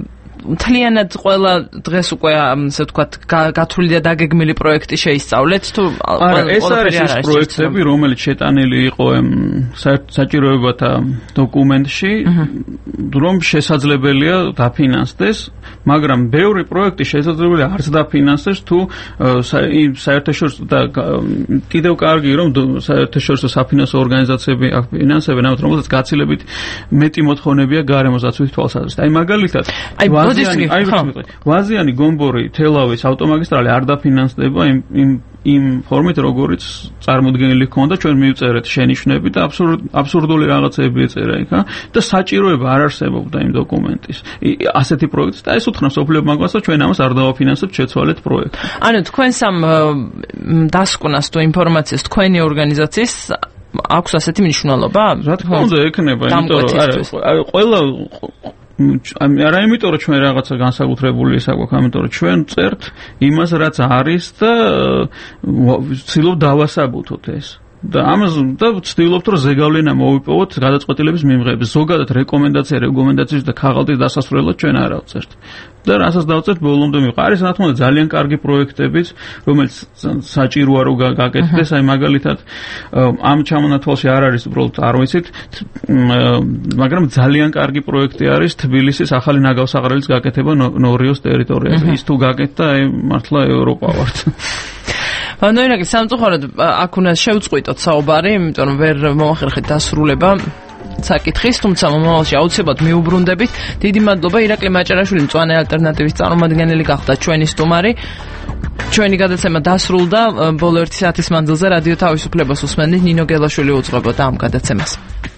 მთლიანად ყველა დღეს უკვე ასე ვთქვათ გათვლილი და დაგეგმილი პროექტი შეისწავლეთ თუ ეს არის ის პროექტები, რომელიც შეტანილი იყო საჭიროებათა დოკუმენტში, რომ შესაძლებელია დაფინანსდეს, მაგრამ ბევრი პროექტი შესაძლებელია არც დაფინანსდეს თუ საერთაშორისო და კიდევ კარგი რომ საერთაშორისო საფინანსო ორგანიზაციები აფინანსებენ, რომელსაც გაცილებით მეტი მოთხოვნებია გარემოსდაცვის თვალსაზრისით. აი მაგალითად, ვაზიანი გომბორი თელავის ავტომაგისტრალი არ დაფინანსდება იმ ფორმით, როგორიც წარმოდგენილი ჰქონდა, ჩვენ მივწერეთ შენიშვნები და აბსურდული რაღაცები ეწერა იქ, და საჭიროება არ არსებობდა იმ დოკუმენტის. ასეთი პროექტის და ეს უთხრა მსოფლიო ბანკს, რომ ჩვენ ამას არ დავაფინანსებთ, შეცვალეთ პროექტი. ანუ თქვენს ამ დასკვნას თუ ინფორმაციას თქვენი ორგანიზაციის აქვს ასეთი მნიშვნელობა? რა თქმა უნდა, ექნება, იმიტომ რომ ყველა არა იმიტომ რომ ჩვენ რაღაცა განსაკუთრებული ის აქვს, ამიტომ რომ ჩვენ წერთ იმას რაც არის და ვცდილობ დავასაბუთოთ ეს. და ამას და ვცდილობთ რომ ზეგავლენა მოვიპოვოთ გადაწყვეტილების მიმღების. ზოგადად რეკომენდაციის და ქაღალდის დასასრულებლად ჩვენ არ ავწერთ. და რასაც დავწერთ ბოლომდე მიყვა. არის რა თქმა უნდა ძალიან კარგი პროექტებიც, რომელიც საჭიროა რომ გაკეთდეს, აი მაგალითად ამ ჩამონათვალში არ არის უბრალოდ არ ვიცით, მაგრამ ძალიან კარგი პროექტი არის თბილისის ახალი ნაგავსაღრელის გაკეთება ნორიოს ტერიტორიაზე. ის თუ გაკეთდა, აი მართლა ევროპა ვართ. ნოინაკი სამწუხაროდ აქ უნდა შევწყვიტოთ საუბარი, იმიტომ რომ ვერ მოახერხეთ დასრულება საკითხის, თუმცა მომავალში აუცილებლად მიუბრუნდებით. დიდი მადლობა ირაკლი მაჭარაშვილი, მწვანე ალტერნატივის წარმომადგენელი გახდა ჩვენი სტუმარი. ჩვენი გადაცემა დასრულდა, ბოლო 1 საათის მანძილზე რადიო თავისუფლებას უსმენთ, ნინო გელაშვილი უძღვებოდა ამ გადაცემას.